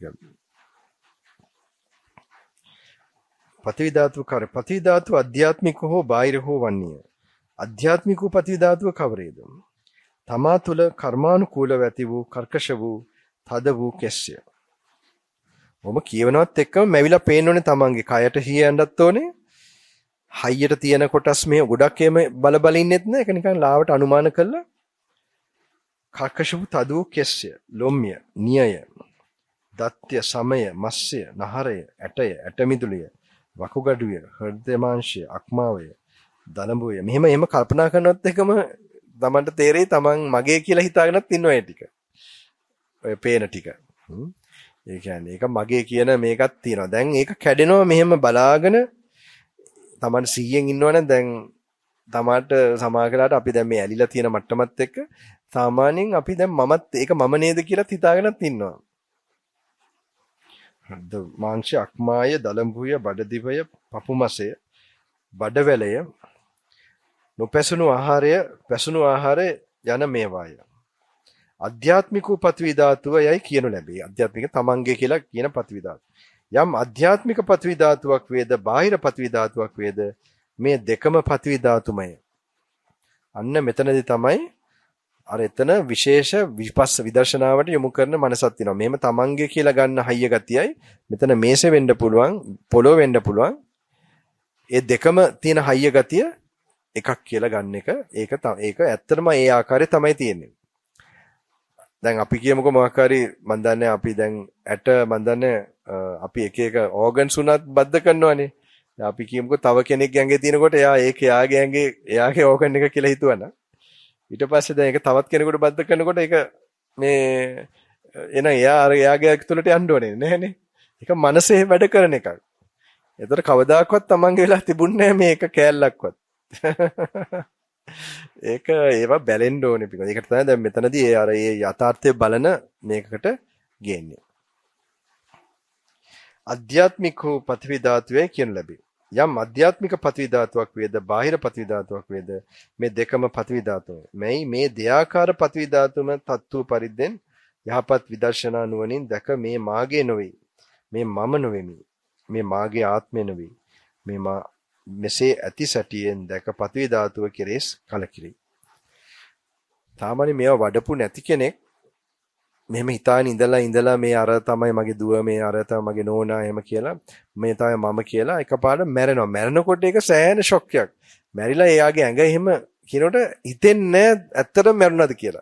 පඨවි ධාතු කර පඨවි ධාතු අධ්‍යාත්මික හෝ බාහිර හෝ වන්නේය. අධ්‍යාත්මික උපති ධාතුව කවරේද? තමා තුළ කර්මානුකූලව ඇති වූ කර්කශ වූ තද වූ කෙස්ය. ඔබ කියවනවත් එක්කම මැවිලා පේන්න ඕනේ තමන්ගේ කයට හියන්නත් ඕනේ. හයියට තියෙන කොටස් මේ ගොඩක් එම බල බල ඉන්නෙත් නෑ. ඒක නිකන් ලාවට අනුමාන කළා. කර්කශ වූ තද වූ කෙස්ය, ලොම්ය, නියය, දත්ය, සමය, මස්සය, නහරය, ඇටය, ඇටමිදුලිය, වකුගඩුය, හෘද මාංශය, අක්මාවය, දලඹුය. මෙහෙම එහෙම කල්පනා කරනවත් එකම තමන්ට තේරෙයි තමන් මගේ කියලා හිතාගෙනත් ඉන්නවා ඒ ටික. ඔය පේන ටික. ඒ කියන්නේ ඒක මගේ කියන මේකක් තියෙනවා. දැන් ඒක කැඩෙනවා මෙහෙම බලාගෙන තමන් සීයෙන් ඉන්නවනේ දැන් තමාට සමාකලාට අපි දැන් මේ ඇලිලා තියෙන මට්ටමත් එක්ක සාමාන්‍යයෙන් අපි දැන් මමත් ඒක මම නේද කියලා හිතාගෙනත් ඉන්නවා. හෘද මාංශය, අක්මාය, දලඹුය, බඩදිවය, පපුමසය, බඩවැලය, නොපැසුණු ආහාරය, පැසුණු ආහාරය යන මේවාය. අධ්‍යාත්මික පත්වි ධාතුව යයි කියනු ලැබේ. අධ්‍යාත්මික තමන්ගේ කියලා කියන පත්වි ධාතුව. යම් අධ්‍යාත්මික පත්වි ධාතුවක් වේද, බාහිර පත්වි ධාතුවක් වේද, මේ දෙකම පත්වි ධාතුමය. අන්න මෙතනදී තමයි අර එතන විශේෂ විපස්ස විදර්ශනාවට යොමු කරන මනසක් තියෙනවා. මෙහෙම තමන්ගේ කියලා ගන්න හයිය ගතියයි මෙතන මේසෙ වෙන්න පුළුවන්, පොළොව වෙන්න පුළුවන්. ඒ දෙකම තියෙන හයිය ගතිය එකක් කියලා ගන්න එක. ඒක ඒක ඇත්තටම ඒ ආකාරය තමයි තියෙන්නේ. දැන් අපි කියමුකෝ මොකක් හරි මන් දන්නේ අපි දැන් ඇට මන් දන්නේ අපි එක එක ඕගන්ස් උනත් බද්ධ කරනවානේ. අපි කියමුකෝ තව කෙනෙක්ගේ ඇඟේ තියෙනකොට එයා ඒක එයාගේ ඇඟේ එයාගේ ඕගන් එක කියලා හිතුවනම් ඊට පස්සේ දැන් ඒක තවත් කෙනෙකුට බද්ධ කරනකොට ඒක මේ එන එයා අර එයාගේ ඇතුළට යන්න ඕනේ නෑනේ. ඒක මනසේ වැඩ කරන එකක්. ඒතර කවදාකවත් Tamange වෙලා තිබුණේ නෑ මේක කෑල්ලක්වත්. ඒක ඒවා බැලෙන්න ඕනේ පිටු. ඒකට තමයි දැන් මෙතනදී ඒ අර ඒ යථාර්ථය බලන මේකකට ගේන්නේ. අධ්‍යාත්මික පඨවි ධාතුවේ කියන ලැබේ. යම් අධ්‍යාත්මික පඨවි ධාතුවක් වේද බාහිර පඨවි ධාතුවක් වේද මේ දෙකම පඨවි ධාතුව. මේ මේ දෙයාකාර පඨවි ධාතුම තත්ත්ව පරිද්දෙන් යහපත් විදර්ශනා නුවණින් දැක මේ මාගේ නොවේ. මේ මම නොවෙමි. මේ මාගේ ආත්මය නෙවෙයි. මේ මා මෙසේ ඇති සැටියෙන් දැක පඨවි ධාතුව කෙරෙස් කලකිරි. සාමාන්‍ය මේවා වඩපු නැති කෙනෙක් මෙහෙම හිතාන ඉඳලා ඉඳලා මේ අර තමයි මගේ දුව මේ අර තමයි මගේ නෝනා එහෙම කියලා මේ තමයි මම කියලා එකපාරට මැරෙනවා. මැරෙනකොට ඒක සෑහෙන ෂොක් එකක්. මැරිලා එයාගේ ඇඟ එහෙම කිනොට හිතෙන්නේ ඇත්තටම මැරුණාද කියලා.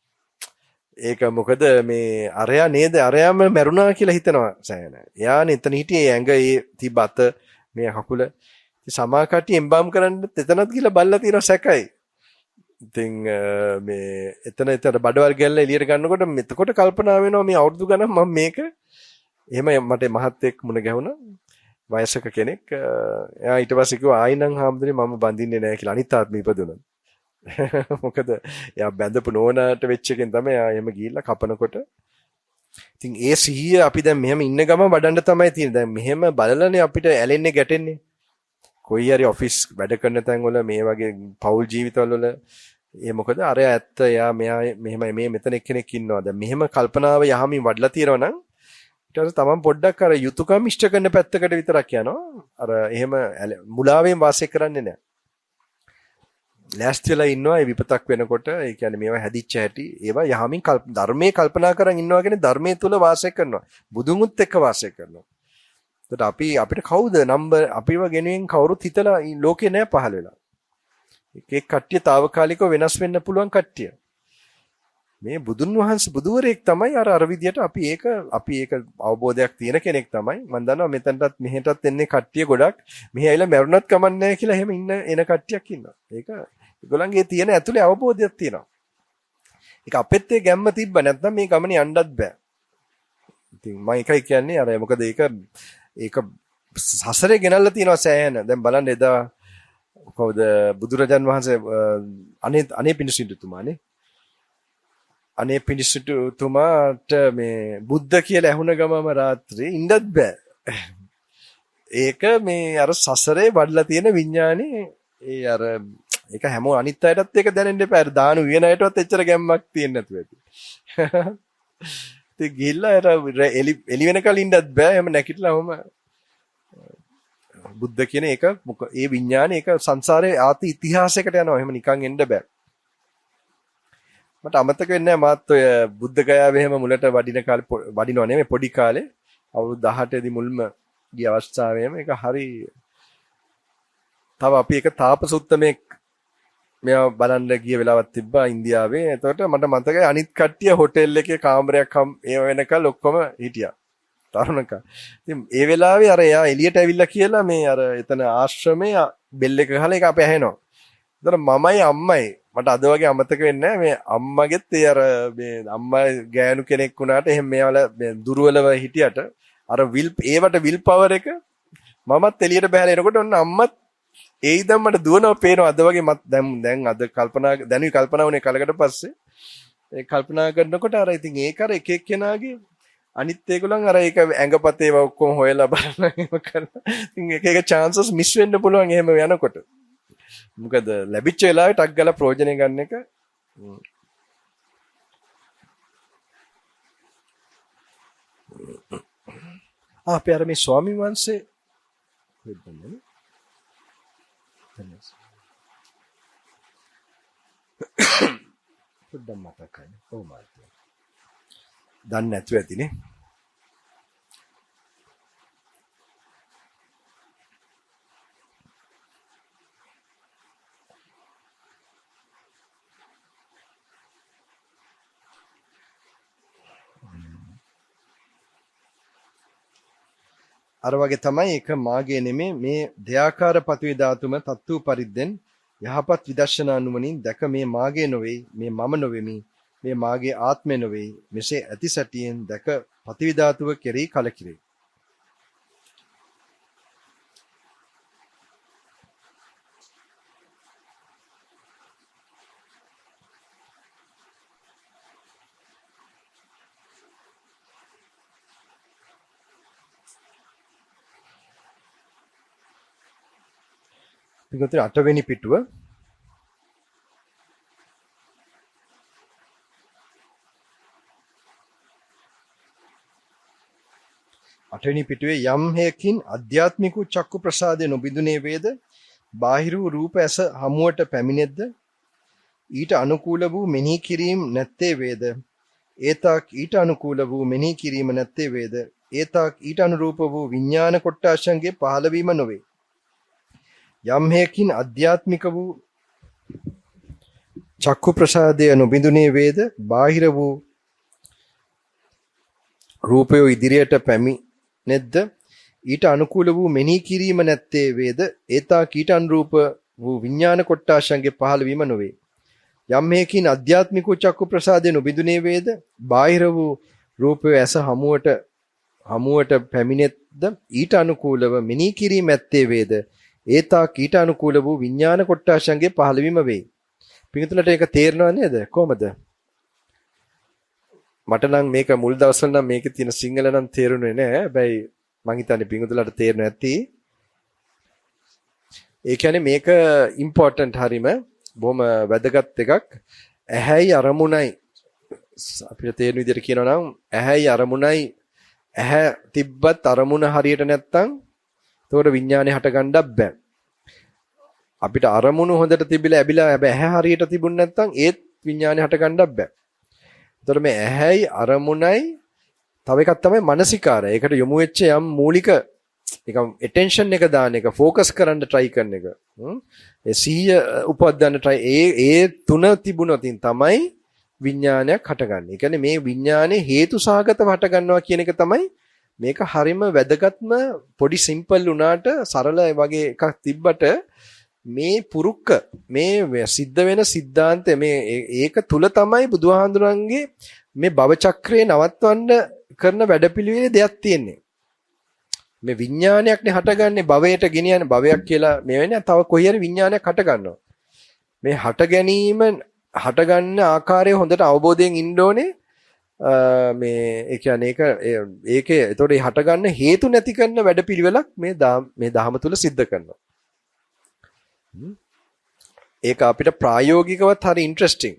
ඒක මොකද මේ අරයා නේද අරයාම මැරුණා කියලා හිතනවා සෑහෙන. එයානේ එතන හිටියේ ඇඟ ඒ තිබත මේ කකුල සමා කට්ටිය එම්බාම් කරන්න එතනත් ගිහලා බල්ලා තියෙන සැකයි. ඉතින් මේ එතන එතන බඩවල් ගැල්ල එළියට ගන්නකොට මෙතකොට කල්පනා වෙනවා මේ අවුරුදු ගණන් මම මේක එහෙම මට මහත් එක් මුණ ගැහුණා වයසක කෙනෙක්. එයා ඊට පස්සේ කිව්වා ආයි නම් හාමුදුරනේ මම බඳින්නේ නැහැ කියලා අනිත් ආත්මෙ ඉපදුණා. මොකද එයා බැඳපු නෝනාට වෙච්ච එකෙන් තමයි එයා එහෙම ගිහිල්ලා කපනකොට. ඉතින් ඒ සිහිය අපි දැන් මෙහෙම ඉන්න ගම වඩන්න තමයි තියෙන්නේ. දැන් මෙහෙම බලලානේ අපිට ඇලෙන්නේ ගැටෙන්නේ. කොයි හරි ඔෆිස් වැඩ කරන තැන්වල මේ වගේ පෞල් ජීවිතවල වල ඒ මොකද අර ඇත්ත යා මෙයා මෙහෙම මේ මෙතන එක්කෙනෙක් ඉන්නවා. දැන් මෙහෙම කල්පනාව යහමින් වඩලා තියෙනවා නම් ඊට පස්සේ තමන් පොඩ්ඩක් අර යුතුයකම් ඉෂ්ට කරන පැත්තකට විතරක් යනවා. අර එහෙම මුලාවෙන් වාසය කරන්නේ නැහැ. ලෑස්තිලා ඉන්නවා ඒ විපතක් වෙනකොට. ඒ කියන්නේ මේවා හැදිච්ච හැටි ඒවා යහමින් ධර්මයේ කල්පනා කරන් ඉන්නවා කියන්නේ ධර්මයේ තුල වාසය කරනවා. බුදුන්ුත් එක්ක වාසය කරනවා. එතකොට අපි අපිට කවුද නම්බර් අපිව ගෙනුවෙන් කවුරුත් හිතලා ලෝකේ නැහැ පහළ වෙලා. එක එක කට්ටිය తాවකාලිකව වෙනස් වෙන්න පුළුවන් කට්ටිය. මේ බුදුන් වහන්සේ බුදුවරයෙක් තමයි අර අර විදියට අපි ඒක අපි ඒක අවබෝධයක් තියෙන කෙනෙක් තමයි. මම දන්නවා මෙතනටත් මෙහෙටත් එන්නේ කට්ටිය ගොඩක්. මෙහි ඇවිල්ලා මැරුණත් කමන්නේ නැහැ කියලා එහෙම ඉන්න එන කට්ටියක් ඉන්නවා. ඒක ඒගොල්ලන්ගේ තියෙන ඇතුලේ අවබෝධයක් තියෙනවා. ඒක අපෙත් ඒ ගැම්ම තිබ්බ නැත්නම් මේ ගමනේ යන්නත් බෑ. ඉතින් මම එකයි කියන්නේ අර මොකද ඒක ඒක සසරේ ගෙනල්ලා තියෙනවා සෑහෙන. දැන් බලන්න එදා කවුද බුදුරජාන් වහන්සේ අනේ අනේ පිණිසිටුතුමානේ අනේ පිණිසිටුතුමාට මේ බුද්ධ කියලා ඇහුණ ගමම රාත්‍රියේ ඉන්නත් බෑ. ඒක මේ අර සසරේ වඩලා තියෙන විඥානේ ඒ අර ඒක හැම අනිත් අයටත් ඒක දැනෙන්න එපා. අර දානු වියන අයටවත් එච්චර ගැම්මක් තියෙන්නේ නැතුව ඇති. ඉතින් ගිහිල්ලා අර එලි එලි වෙනකල් ඉන්නත් බෑ. එහෙම නැකිටලා ඔහම බුද්ධ කියන එක ඒ විඥානේ ඒක සංසාරේ ආති ඉතිහාසයකට යනවා. එහෙම නිකන් එන්න බෑ. මට අමතක වෙන්නේ නැහැ මාත් ඔය බුද්ධ ගයාවේ එහෙම මුලට වඩින කාලේ වඩිනව නෙමෙයි පොඩි කාලේ අවුරුදු දහඅට දී මුල්ම ගිය අවස්ථාවේම ඒක හරි තව අපි එක තාපසුත්තමෙක් මෙයා බලන්න ගිය වෙලාවක් තිබ්බා ඉන්දියාවේ. එතකොට මට මතකයි අනිත් කට්ටිය හොටෙල් එකේ කාමරයක් හම් ඒ වෙනකල් ඔක්කොම හිටියා. තරුණකා. ඉතින් ඒ වෙලාවේ අර එයා එළියට ඇවිල්ලා කියලා මේ අර එතන ආශ්‍රමයේ බෙල් එක ගහලා ඒක අපේ ඇහෙනවා. ඒතර මමයි අම්මයි මට අද වගේ අමතක වෙන්නේ නැහැ මේ අම්මගෙත් ඒ අර මේ අම්මා ගෑනු කෙනෙක් වුණාට එහෙම මේවල දුර්වලව හිටියට අර විල් ඒවට විල් පවර් එක මමත් එළියට බහලා එනකොට ඔන්න අම්මත් ඒ ඉදන් මට දුවනවා පේනවා අද වගේ මත් දැන් දැන් අද කල්පනා දැනුයි කල්පනා වුණේ කලකට පස්සේ ඒ කල්පනා කරනකොට අර ඉතින් ඒක අර එක එක්කෙනාගේ අනිත් ඒගොල්ලන් අර ඒක ඇඟපතේ ඒවා ඔක්කොම හොයලා බලන එහෙම කරලා ඉතින් එක එක chances මිස් වෙන්න පුළුවන් එහෙම යනකොට මොකද ලැබිච්ච වෙලාවේ ටක් ගාලා ප්‍රයෝජනෙ ගන්න එක ආ අපේ අර මේ ස්වාමීන් වහන්සේ වෙන්නේ පොඩ්ඩක් මතකයි. ඔව් මාත්. දන්නේ නැතුව ඇතිනේ. අර වගේ තමයි ඒක මාගේ නෙමේ මේ දෙයාකාර පතිවි ධාතුම තත්තු පරිද්දෙන් යහපත් විදර්ශනා නුවණින් දැක මේ මාගේ නොවේ මේ මම නොවෙමි මේ මාගේ ආත්මය නොවේ මෙසේ ඇති සැටියෙන් දැක පතිවි ධාතුව කෙරෙහි කලකිරේ. පිටුතේ අටවෙනි පිටුව අටවෙනි පිටුවේ යම් හේකින් අධ්‍යාත්මික චක්කු ප්‍රසාදේ නොබිඳුනේ වේද බාහිර වූ රූප ඇස හමුවට පැමිණෙද්ද ඊට අනුකූල වූ මෙනෙහි කිරීම නැත්තේ වේද ඒතාක් ඊට අනුකූල වූ මෙනෙහි කිරීම නැත්තේ වේද ඒතාක් ඊට අනුරූප වූ විඥාන කොට්ටාශයන්ගේ පහළ වීම නොවේ. යම් හේකින් අධ්‍යාත්මික වූ චක්කු ප්‍රසාදය නොබිඳුනේ වේද බාහිර වූ රූපය ඉදිරියට පැමිණෙද්ද ඊට අනුකූල වූ මෙනෙහි කිරීම නැත්තේ වේද ඒතා කීට අනුරූප වූ විඥාන කොට්ටාශයන්ගේ පහළ වීම නොවේ. යම් හේකින් අධ්‍යාත්මික චක්කු ප්‍රසාදය නොබිඳුනේ වේද බාහිර වූ රූපය ඇස හමුවට හමුවට පැමිණෙද්ද ඊට අනුකූලව මෙනෙහි කිරීම නැත්තේ වේද ඒතා කීට අනුකූල වූ විඥාන කොට්ටාශයන්ගේ පහළවීම වේ. පිටුලට ඒක තේරෙනව නේද? කොහමද? මට නම් මේක මුල් දවස්වල නම් මේකේ තියෙන සිංහල නම් තේරුනේ නැහැ. හැබැයි මං හිතන්නේ පිටුලට තේරෙන්නේ නැති. ඒ කියන්නේ මේක ඉම්පෝටන්ට් හරීම බොහොම වැදගත් එකක්. ඇහැයි අරමුණයි අපිට තේරෙන විදිහට කියනවා නම් ඇහැයි අරමුණයි ඇහැ තිබ්බත් අරමුණ හරියට නැත්තම් ඒතකොට විඥානේ හටගන්නත් බෑ. අපිට අරමුණු හොඳට තිබිලා ඇබිලා හැබැයි ඇහැ හරියට තිබුණ නැත්නම් ඒත් විඥානේ හටගන්නත් බෑ. ඒතකොට මේ ඇහැයි අරමුණයි තව එකක් තමයි මානසිකාරය. ඒකට යොමු වෙච්ච යම් මූලික නිකම් attention එක දාන එක, focus කරන්න try කරන එක. ඒ සිහිය උපදින්න try ඒ ඒ තුන තිබුණොතින් තමයි විඥානයක් හටගන්නේ. ඒ කියන්නේ මේ විඥානේ හේතු සහගතව හටගන්නවා කියන එක තමයි මේක හරිම වැදගත්ම පොඩි සිම්පල් වුණාට සරල වගේ එකක් තිබ්බට මේ පුරුක්ක මේ සිද්ධ වෙන સિદ્ધාන්තය මේ ඒක තුල තමයි බුදුහාඳුරන්ගේ මේ භව චක්‍රේ නවත්වන්න කරන වැඩපිළිවෙලේ දෙයක් තියෙන්නේ. මේ විඥානයක්නේ හටගන්නේ භවයට ගෙනියන භවයක් කියලා මේ වෙන්නේ තව කොයි හරි විඥානයක් හට ගන්නවා. මේ හට ගැනීම හටගන්න ආකාරය හොඳට අවබෝධයෙන් ඉන්න ඕනේ. මේ ඒ කියන්නේ ඒක ඒකේ එතකොට ඒ හටගන්න හේතු නැති කරන වැඩපිළිවෙලක් මේ මේ දහම තුල සිද්ධ කරනවා. ඒක අපිට ප්‍රායෝගිකවත් හරි ඉන්ටරෙස්ටිං.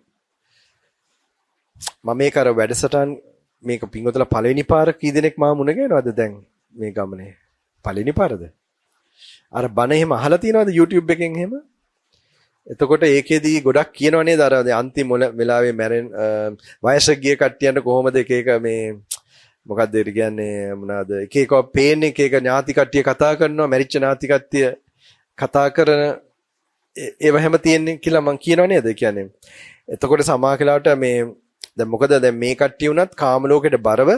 මම මේක අර වැඩසටහන් මේක පින්වතුන්ලා පළවෙනි පාර කී දෙනෙක් මා මුණ ගැහෙනවද දැන් මේ ගමනේ? පළවෙනි පාරද? අර බණ එහෙම අහලා තියෙනවද YouTube එකෙන් එහෙම? එතකොට ඒකෙදී ගොඩක් කියනවා නේද අර අන්තිම වෙලාවේ මැරෙන වයස ගිය කට්ටියන්ට කොහොමද එක එක මේ මොකක්ද ඒ කියන්නේ මොනවාද එක එක පේන්නේ එක එක ඥාති කට්ටිය කතා කරනවා මැරිච්ච ඥාති කට්ටිය කතා කරන ඒව හැම තියෙන්නේ කියලා මම කියනවා නේද? ඒ කියන්නේ එතකොට සමාකලාවට මේ දැන් මොකද දැන් මේ කට්ටිය උනත් කාම ලෝකෙට බරව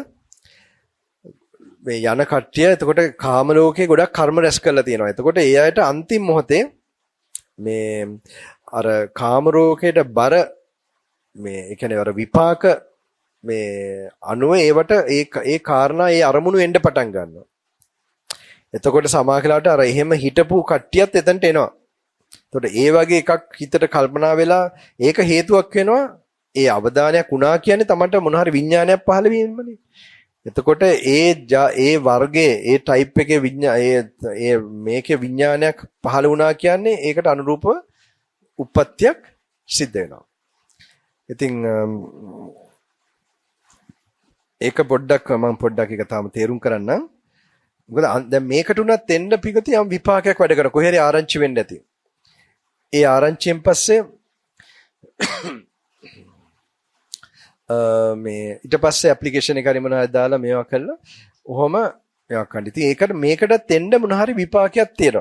මේ යන කට්ටිය එතකොට කාම ලෝකේ ගොඩක් කර්ම රැස් කරලා තියෙනවා. එතකොට ඒ අයට අන්තිම මොහොතේ මේ අර කාම ලෝකයට බර මේ ඒ කියන්නේ අර විපාක මේ අනුව ඒවට ඒ ඒ කාරණා ඒ අරමුණු එන්න පටන් ගන්නවා. එතකොට සමාකලාවට අර එහෙම හිටපු කට්ටියත් එතනට එනවා. එතකොට ඒ වගේ එකක් හිතට කල්පනා වෙලා ඒක හේතුවක් වෙනවා. ඒ අවදානයක් වුණා කියන්නේ තමන්ට මොන හරි විඥානයක් පහළ වීමනේ. එතකොට ඒ ඒ වර්ගයේ ඒ ටයිප් එකේ විඥා ඒ ඒ මේකේ විඥානයක් පහළ වුණා කියන්නේ ඒකට අනුරූපව උප්පත්තියක් සිද්ධ වෙනවා. ඉතින් ඒක පොඩ්ඩක් මම පොඩ්ඩක් එක තාම තේරුම් කරන්නම්. මොකද දැන් මේකට උනත් එන්න පිගති යම් විපාකයක් වැඩ කරන කොහේ හරි ආරංචි වෙන්න ඇති. ඒ ආරංචියෙන් පස්සේ මේ ඊට පස්සේ ඇප්ලිකේෂන් එක හරි මොනවද දාලා මේවා කළා. ඔහොම මේවා කන්ඩි. ඉතින් ඒකට මේකටත් එන්න මොන හරි විපාකයක් තියෙනවා.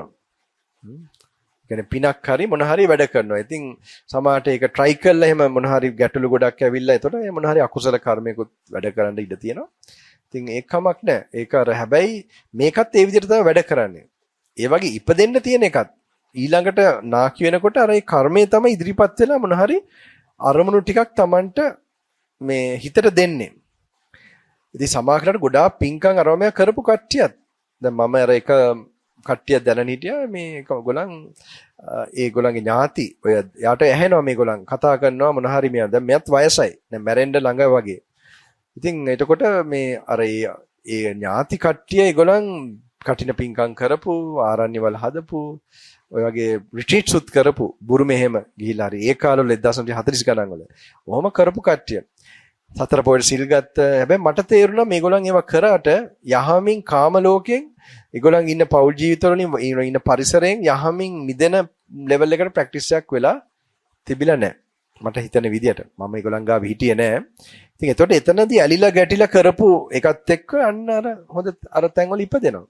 කියන්නේ පිනක් හරි මොන හරි වැඩ කරනවා. ඉතින් සමහරට ඒක try කරලා එහෙම මොන හරි ගැටලු ගොඩක් ඇවිල්ලා එතකොට ඒ මොන හරි අකුසල කර්මයකට වැඩ කරන්න ඉඩ තියෙනවා. ඉතින් ඒක කමක් නැහැ. ඒක අර හැබැයි මේකත් ඒ විදිහට තමයි වැඩ කරන්නේ. ඒ වගේ ඉපදෙන්න තියෙන එකත් ඊළඟට නාකි වෙනකොට අර ඒ කර්මය තමයි ඉදිරිපත් වෙලා මොන හරි අරමුණු ටිකක් Tamanට මේ හිතට දෙන්නේ. ඉතින් සමාජයට ගොඩාක් පිංකම් අරමයා කරපු කට්ටියත් දැන් මම අර එක කට්ටියක් දැනන හිටියා මේ ගොල්ලන් ඒගොල්ලන්ගේ ඥාති ඔය යාට ඇහෙනවා මේගොල්ලන් කතා කරනවා මොන හරි මෙයා දැන් මෙයත් වයසයි දැන් මැරෙන්න ළඟ වගේ. ඉතින් එතකොට මේ අර ඒ ඥාති කට්ටිය ඒගොල්ලන් කටින පිංකම් කරපු ආරණ්‍යවල හදපු ඔය වගේ රිට්‍රීට්ස් උත් කරපු බුරුමේ එහෙම ගිහිල්ලා හරි ඒ කාලවල එක්දාස් නවසිය හතළිස් ගණන් වල ඔහොම කරපු කට්ටිය සතර පොයට සිල් ගත්ත. හැබැයි මට තේරුණා මේගොල්ලන් ඒවා කරාට යහමින් කාම ලෝකයෙන් ඒගොල්ලන් ඉන්න පෞල් ජීවිතවලින් ඉන්න පරිසරයෙන් යහමින් මිදෙන ලෙවල් එකට ප්‍රැක්ටිස් එකක් වෙලා තිබිලා නැහැ. මට හිතෙන විදියට මම ඒගොල්ලන් ගාව හිටියේ නැහැ. ඉතින් එතකොට එතනදී ඇලිලා ගැටිලා කරපු එකත් එක්ක අන්න අර හොඳ අර තැන් වල ඉපදෙනවා.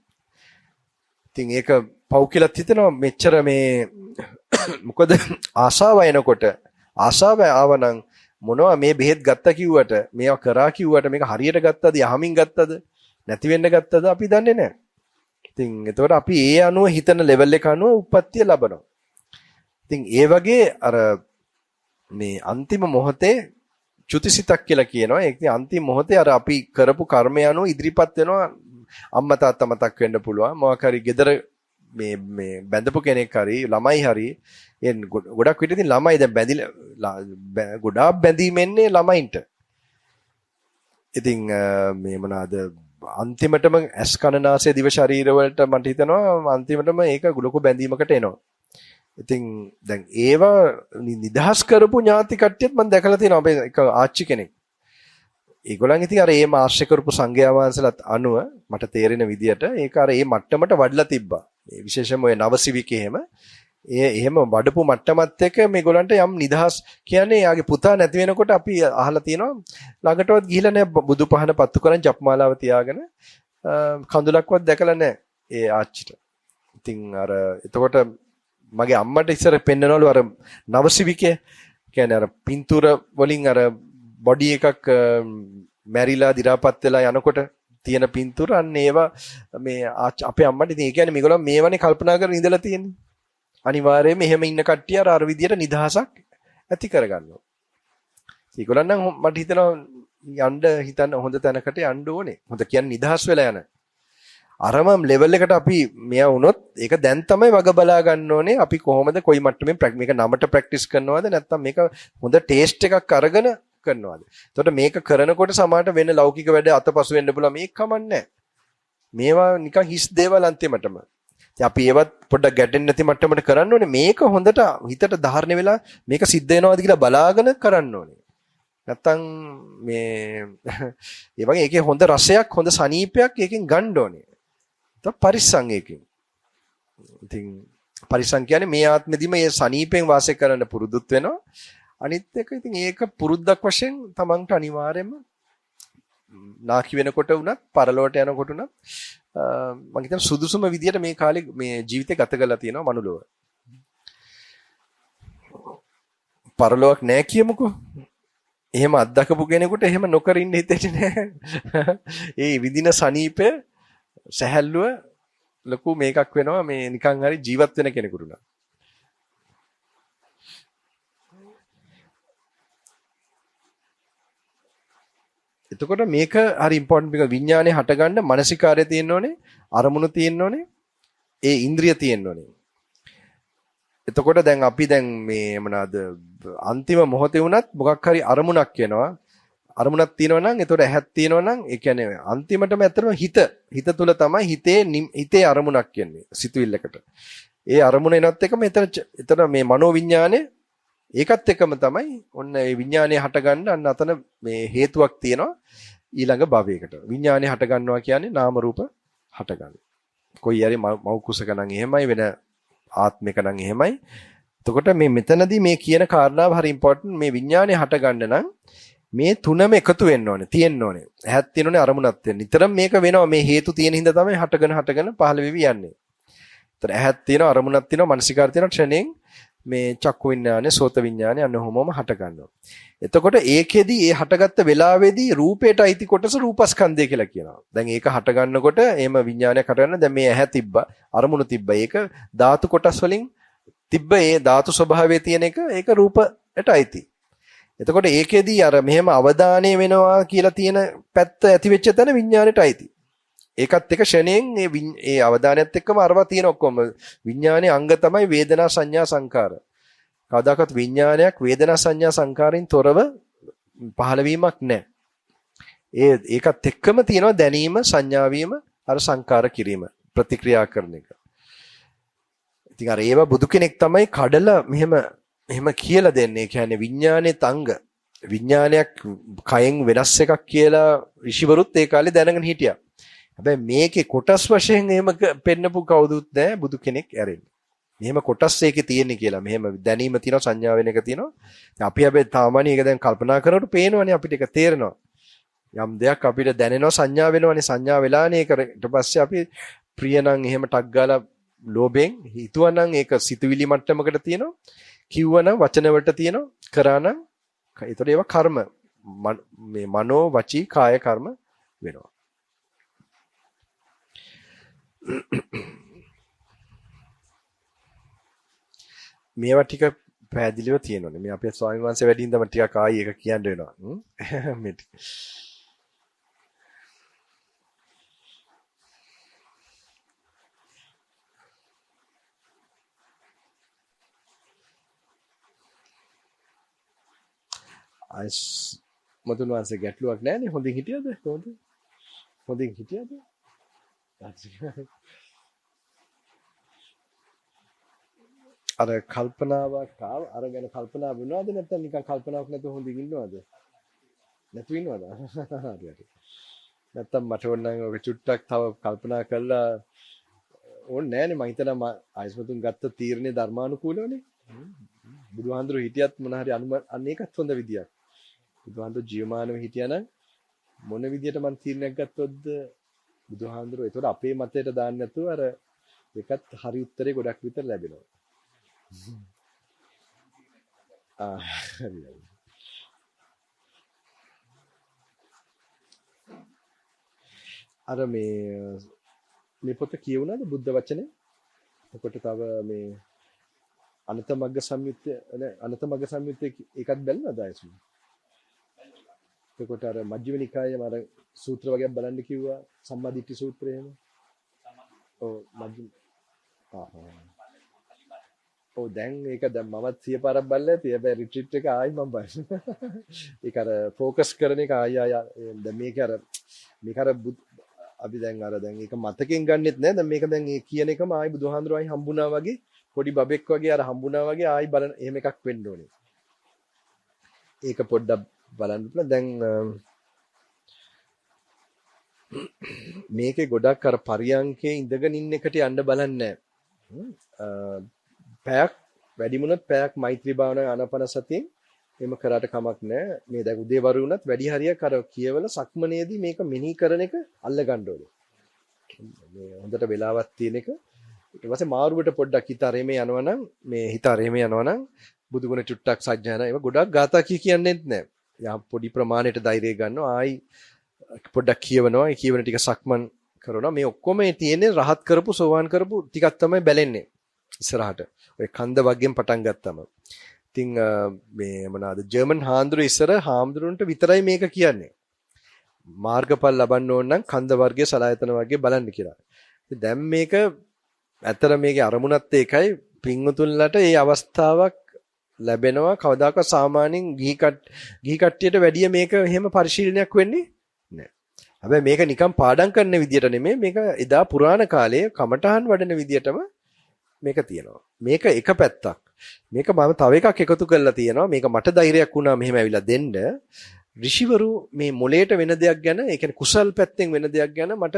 ඉතින් ඒක පව් කියලා හිතෙනවා මෙච්චර මේ මොකද ආශාව එනකොට ආශාව ආවනම් මොනවා මේ බෙහෙත් ගත්තා කිව්වට මේවා කරා කිව්වට මේක හරියට ගත්තද යහමින් ගත්තද නැති වෙන්න ගත්තද අපි දන්නේ නැහැ. ඉතින් එතකොට අපි ඒ අනුව හිතන ලෙවල් එක අනුව උප්පත්තිය ලබනවා. ඉතින් ඒ වගේ අර මේ අන්තිම මොහොතේ චුතිසිතක් කියලා කියනවා. ඒක අන්තිම මොහොතේ අර අපි කරපු කර්මය අනුව ඉදිරිපත් වෙනවා. අම්මා තාත්තා මතක් වෙන්න පුළුවන්. මොකක් හරි gedara මේ මේ බැඳපු කෙනෙක් හරි ළමයි හරි ඒ ගොඩක් විට ඉතින් ළමයි දැන් බැඳිලා ගොඩාක් බැඳීම් එන්නේ ළමයින්ට. ඉතින් මේ මොනවාද අන්තිමටම ඇස් කන නාසය දිව ශරීර වලට මට හිතෙනවා අන්තිමටම ඒක ලොකු බැඳීමකට එනවා. ඉතින් දැන් ඒවා නිදහස් කරපු ඥාති කට්ටියත් මම දැකලා තියෙනවා අපේ එක ආච්චි කෙනෙක්. ඒගොල්ලන් ඉතින් අර ඒම ආශ්‍රය කරපු සංඝයා වහන්සේලාත් අනුව මට තේරෙන විදියට ඒක අර ඒ මට්ටමට වඩලා තිබ්බා. මේ විශේෂයෙන්ම ඔය නවසිවිකේ එහෙම ඒ එහෙම වඩපු මට්ටමත් එක්ක මේගොල්ලන්ට යම් නිදහස් කියන්නේ යාගේ පුතා නැති වෙනකොට අපි අහලා තියෙනවා ළඟටවත් ගිහිලා නැහැ බුදු පහන පත්තු කරන් ජප්මාලාව තියාගෙන කඳුලක්වත් දැකලා නැහැ ඒ ආච්චිට. ඉතින් අර එතකොට මගේ අම්මට ඉස්සර පෙන්නනවලු අර නවසිවිකේ කියන්නේ අර පින්තූර වලින් අර බොඩි එකක් මැරිලා දි รา පත් වෙලා යනකොට තියෙන පින්තූර අන්න ඒවා මේ අපේ අම්මට ඉතින් ඒ කියන්නේ මේගොල්ලෝ මේවනේ කල්පනා කරගෙන ඉඳලා තියෙන්නේ. අනිවාර්යයෙන්ම එහෙම ඉන්න කට්ටිය අර අර විදියට නිදහසක් ඇති කරගන්නවා. ඒගොල්ලන් නම් මට හිතෙනවා යන්න හිතන්න හොඳ තැනකට යන්න ඕනේ. හොඳ කියන්නේ නිදහස් වෙලා යන. අරම ලෙවල් එකට අපි මෙයා වුණොත් ඒක දැන් තමයි වග බලා ගන්න ඕනේ. අපි කොහොමද කොයි මට්ටමින් මේක නමට ප්‍රැක්ටිස් කරනවද නැත්නම් මේක හොඳ ටේස්ට් එකක් අරගෙන කරනවද? එතකොට මේක කරනකොට සමහරට වෙන ලෞකික වැඩ අතපසු වෙන්න පුළුවන්. මේක කමන්නේ මේවා නිකන් හිස් දේවල් අන්තිමටම. ඉතින් අපි ඒවත් පොඩ්ඩක් ගැටෙන්නේ නැති මට්ටමකට කරන්න ඕනේ. මේක හොඳට හිතට ධාරණය වෙලා මේක සිද්ධ වෙනවද කියලා බලාගෙන කරන්න ඕනේ. නැත්තම් මේ ඒ වගේ ඒකේ හොඳ රසයක් හොඳ සනීපයක් ඒකෙන් ගන්න ඕනේ. තව පරිස්සම් ඒකෙන්. ඉතින් පරිසං කියන්නේ මේ ආත්මෙදිම මේ සනීපෙන් වාසය කරන්න පුරුදුත් වෙනවා. අනිත් එක ඉතින් ඒක පුරුද්දක් වශයෙන් තමන්ට අනිවාර්යයෙන්ම නාකි වෙනකොට වුණත් පරලොවට යනකොට උනත් මම හිතන සුදුසුම විදියට මේ කාලේ මේ ජීවිතේ ගත කරලා තියෙනවා මනුලොව. පරලොවක් නැහැ කියමුකෝ. එහෙම අත්දකපු කෙනෙකුට එහෙම නොකර ඉන්න හිතෙන්නේ නැහැ. ඒ විදින සනීපය සැහැල්ලුව ලොකු මේකක් වෙනවා මේ නිකන් හරි ජීවත් වෙන කෙනෙකුට උනා. එතකොට මේක හරි ඉම්පෝටන්ට් එක විඥානේ හටගන්න මානසිකාරය තියෙන්න ඕනේ, අරමුණු තියෙන්න ඕනේ, ඒ ඉන්ද්‍රිය තියෙන්න ඕනේ. එතකොට දැන් අපි දැන් මේ මොනවාද අන්තිම මොහොතේ වුණත් මොකක් හරි අරමුණක් වෙනවා. අරමුණක් තියෙනවා නම් එතකොට ඇහක් තියෙනවා නම් ඒ කියන්නේ අන්තිමටම ඇත්තටම හිත හිත තුල තමයි හිතේ හිතේ අරමුණක් කියන්නේ සිතුවිල්ලකට. ඒ අරමුණ එනත් එක මෙතන එතන මේ මනෝ විඥානේ ඒකත් එක්කම තමයි ඔන්න ඒ විඥානේ හටගන්න අන්න අතන මේ හේතුවක් තියෙනවා ඊළඟ භවයකට. විඥානේ හට ගන්නවා කියන්නේ නාම රූප හට ගන්න. කොයි හරි මව් කුසක නම් එහෙමයි වෙන ආත්මික නම් එහෙමයි. එතකොට මේ මෙතනදී මේ කියන කාරණාව හරි ඉම්පෝටන්ට්. මේ විඥානේ හට ගන්න නම් මේ තුනම එකතු වෙන්න ඕනේ, තියෙන්න ඕනේ. ඇහත් තියෙනෝනේ අරමුණක් තියෙන. නිතරම මේක වෙනවා මේ හේතු තියෙන හින්දා තමයි හටගෙන හටගෙන පහළ වෙවි යන්නේ. ඒතර ඇහත් තියෙනවා අරමුණක් තියෙනවා මනසිකාර තියෙනවා ක්ෂණයෙන් මේ චක්කු විඥානේ සෝත විඥානේ අන්න ඔහොමම හට ගන්නවා. එතකොට ඒකෙදි ඒ හටගත්ත වෙලාවේදී රූපේට අයිති කොටස රූපස්කන්ධය කියලා කියනවා. දැන් ඒක හට ගන්නකොට එහෙම විඥානයක් හට ගන්න දැන් මේ ඇහැ තිබ්බා අරමුණු තිබ්බා. ඒක ධාතු කොටස් වලින් තිබ්බ ඒ ධාතු ස්වභාවයේ තියෙන එක ඒක රූපයට අයිති. එතකොට ඒකෙදි අර මෙහෙම අවධානය වෙනවා කියලා තියෙන පැත්ත ඇති වෙච්ච තැන විඥාණයට අයිති. ඒකත් එක ෂණයෙන් මේ ඒ අවධානයත් එක්කම අරවා තියෙන ඔක්කොම විඥානයේ අංග තමයි වේදනා සංඥා සංකාර. කවදාකවත් විඥානයක් වේදනා සංඥා සංකාරයෙන් තොරව පහළ වීමක් නැහැ. ඒ ඒකත් එක්කම තියෙනවා දැනීම සංඥා වීම අර සංකාර කිරීම ප්‍රතික්‍රියා කරන එක. ඉතින් අර ඒව බුදු කෙනෙක් තමයි කඩලා මෙහෙම එහෙම කියලා දෙන්නේ. ඒ කියන්නේ විඥානයේ තංග විඥානයක් කයෙන් වෙනස් එකක් කියලා ඍෂිවරුත් ඒ කාලේ දැනගෙන හිටියා. හැබැයි මේකේ කොටස් වශයෙන් එහෙම පෙන්නපු කවුදුත් නැහැ බුදු කෙනෙක් ඇරෙන්නේ. මෙහෙම කොටස් ඒකේ තියෙන්නේ කියලා. මෙහෙම දැනීම තියෙනවා සංඥා වෙන එක තියෙනවා. අපි හැබැයි සාමාන්‍ය ඒක දැන් කල්පනා කරනකොට පේනවනේ අපිට ඒක තේරෙනවා. යම් දෙයක් අපිට දැනෙනවා සංඥා වෙනවනේ සංඥා වෙලානේ ඒක ඊට පස්සේ අපි ප්‍රිය නම් එහෙම ටක් ගාලා ලෝභයෙන් හිතුවනම් ඒක සිතුවිලි මට්ටමකට තියෙනවා. කිව්වනම් වචන වලට තියෙනවා. කරානම් ඒතර ඒවා කර්ම මේ මනෝ වචී කාය කර්ම වෙනවා. මේවා ටික පැහැදිලිව තියෙනවනේ. මේ අපේ ස්වාමීන් වහන්සේ වැඩි හින්දාම ටිකක් ආයි එක කියන්න වෙනවා. මේ අයිස් මතුන් වහන්සේ ගැටලුවක් නැහැනේ. හොඳින් හිටියද? කොහොමද? හොඳින් හිටියද? අර කල්පනාවක් ආව අර ගැන කල්පනා වෙනවද නැත්නම් නිකන් කල්පනාවක් නැතුව හොඳින් ඉන්නවද? නැතු ඉන්නවද? හරි හරි. නැත්නම් මට ඕනනම් ඔක චුට්ටක් තව කල්පනා කරලා ඕනේ නෑනේ මම හිතනවා ආයස්මතුන් ගත්ත තීරණේ ධර්මානුකූලවනේ. බුදුහාඳුරු හිටියත් මොන හරි අන්න ඒකත් හොඳ විදියක්. බුදුහාඳුරු ජීවමානව හිටියානම් මොන විදියට මම තීරණයක් ගත්තොත්ද බුදුහාඳුරු ඒතකොට අපේ මතයට දාන්න නැතුව අර ඒකත් හරි උත්තරේ ගොඩක් විතර ලැබෙනවා. ආ හරි හරි. අර මේ මේ පොත කියවුණාද බුද්ධ වචනේ? එතකොට තව මේ අනත මග්ග සංයුත්තේ නේ අනත මග්ග සංයුත්තේ ඒකත් බැලුණාද ආයසු? එතකොට අර මජ්ක්‍ධිම නිකායේ අර සූත්‍ර වගේක් බලන්න කිව්වා සම්මාදිට්ඨි සූත්‍රය එහෙම. ඔව් මජ්ක්‍ධිම ආ ඔව් දැන් ඒක දැන් මමත් සිය පාරක් බලලා ඇති. හැබැයි රිට්‍රීට් එක ආයි මම බලනවා. ඒක අර ફોකස් කරන එක ආයි ආයි දැන් මේක අර මේක අර අපි දැන් අර දැන් ඒක මතකෙන් ගන්නෙත් නෑ. දැන් මේක දැන් ඒ කියන එකම ආයි බුදුහාඳුරු ආයි හම්බුණා වගේ පොඩි බබෙක් වගේ අර හම්බුණා වගේ ආයි බලන එහෙම එකක් වෙන්න ඕනේ. ඒක පොඩ්ඩක් බලන්න පුළුවන්. දැන් මේකේ ගොඩක් අර පරියන්කේ ඉඳගෙන ඉන්න එකට යන්න බලන්නේ නෑ. පැයක් වැඩිමුණත් පැයක් මෛත්‍රී භාවනාවේ ආනාපාන සතියෙන් එහෙම කරාට කමක් නැහැ. මේ දැන් උදේ වරු වුණත් වැඩි හරියක් අර කියවල සක්මනේදී මේක මෙනෙහි කරන එක අල්ල ගන්න ඕනේ. මේ හොඳට වෙලාවක් තියෙන එක. ඊට පස්සේ මාරුවට පොඩ්ඩක් හිත අරෙමේ යනවනම් මේ හිත අරෙමේ යනවනම් බුදුගුණ චුට්ටක් සජ්ජායනා ඒවා ගොඩක් ගාථා කිය කියන්නේත් නැහැ. යම් පොඩි ප්‍රමාණයට ධෛර්යය ගන්නවා. ආයි පොඩ්ඩක් කියවනවා. ඒ කියවන ටික සක්මන් කරනවා. මේ ඔක්කොම තියෙන්නේ රහත් කරපු සෝවාන් කරපු ටිකක් තමයි බැලෙන්නේ ඉස්සරහට. ඔය කන්ද වගේම පටන් ගත්තම. ඉතින් මේ මොනවාද ජර්මන් හාමුදුරු ඉස්සර හාමුදුරුන්ට විතරයි මේක කියන්නේ. මාර්ගඵල ලබන්න ඕන නම් කන්ද වර්ගයේ සලායතන වර්ගයේ බලන්න කියලා. ඉතින් දැන් මේක ඇත්තට මේකේ අරමුණත් ඒකයි පින්වතුන්ලට මේ අවස්ථාවක් ලැබෙනවා කවදාකවත් සාමාන්‍යයෙන් ගිහි කට් ගිහි කට්ටියට වැඩිය මේක එහෙම පරිශීලනයක් වෙන්නේ නැහැ. හැබැයි මේක නිකන් පාඩම් කරන විදියට නෙමෙයි මේක එදා පුරාණ කාලයේ කමඨහන් වඩන විදියටම මේක තියෙනවා. මේක එක පැත්තක්. මේක මම තව එකක් එකතු කරලා තියෙනවා. මේක මට ධෛර්යයක් වුණා මෙහෙම ඇවිල්ලා දෙන්න. ඍෂිවරු මේ මොලේට වෙන දෙයක් ගැන, ඒ කියන්නේ කුසල් පැත්තෙන් වෙන දෙයක් ගැන මට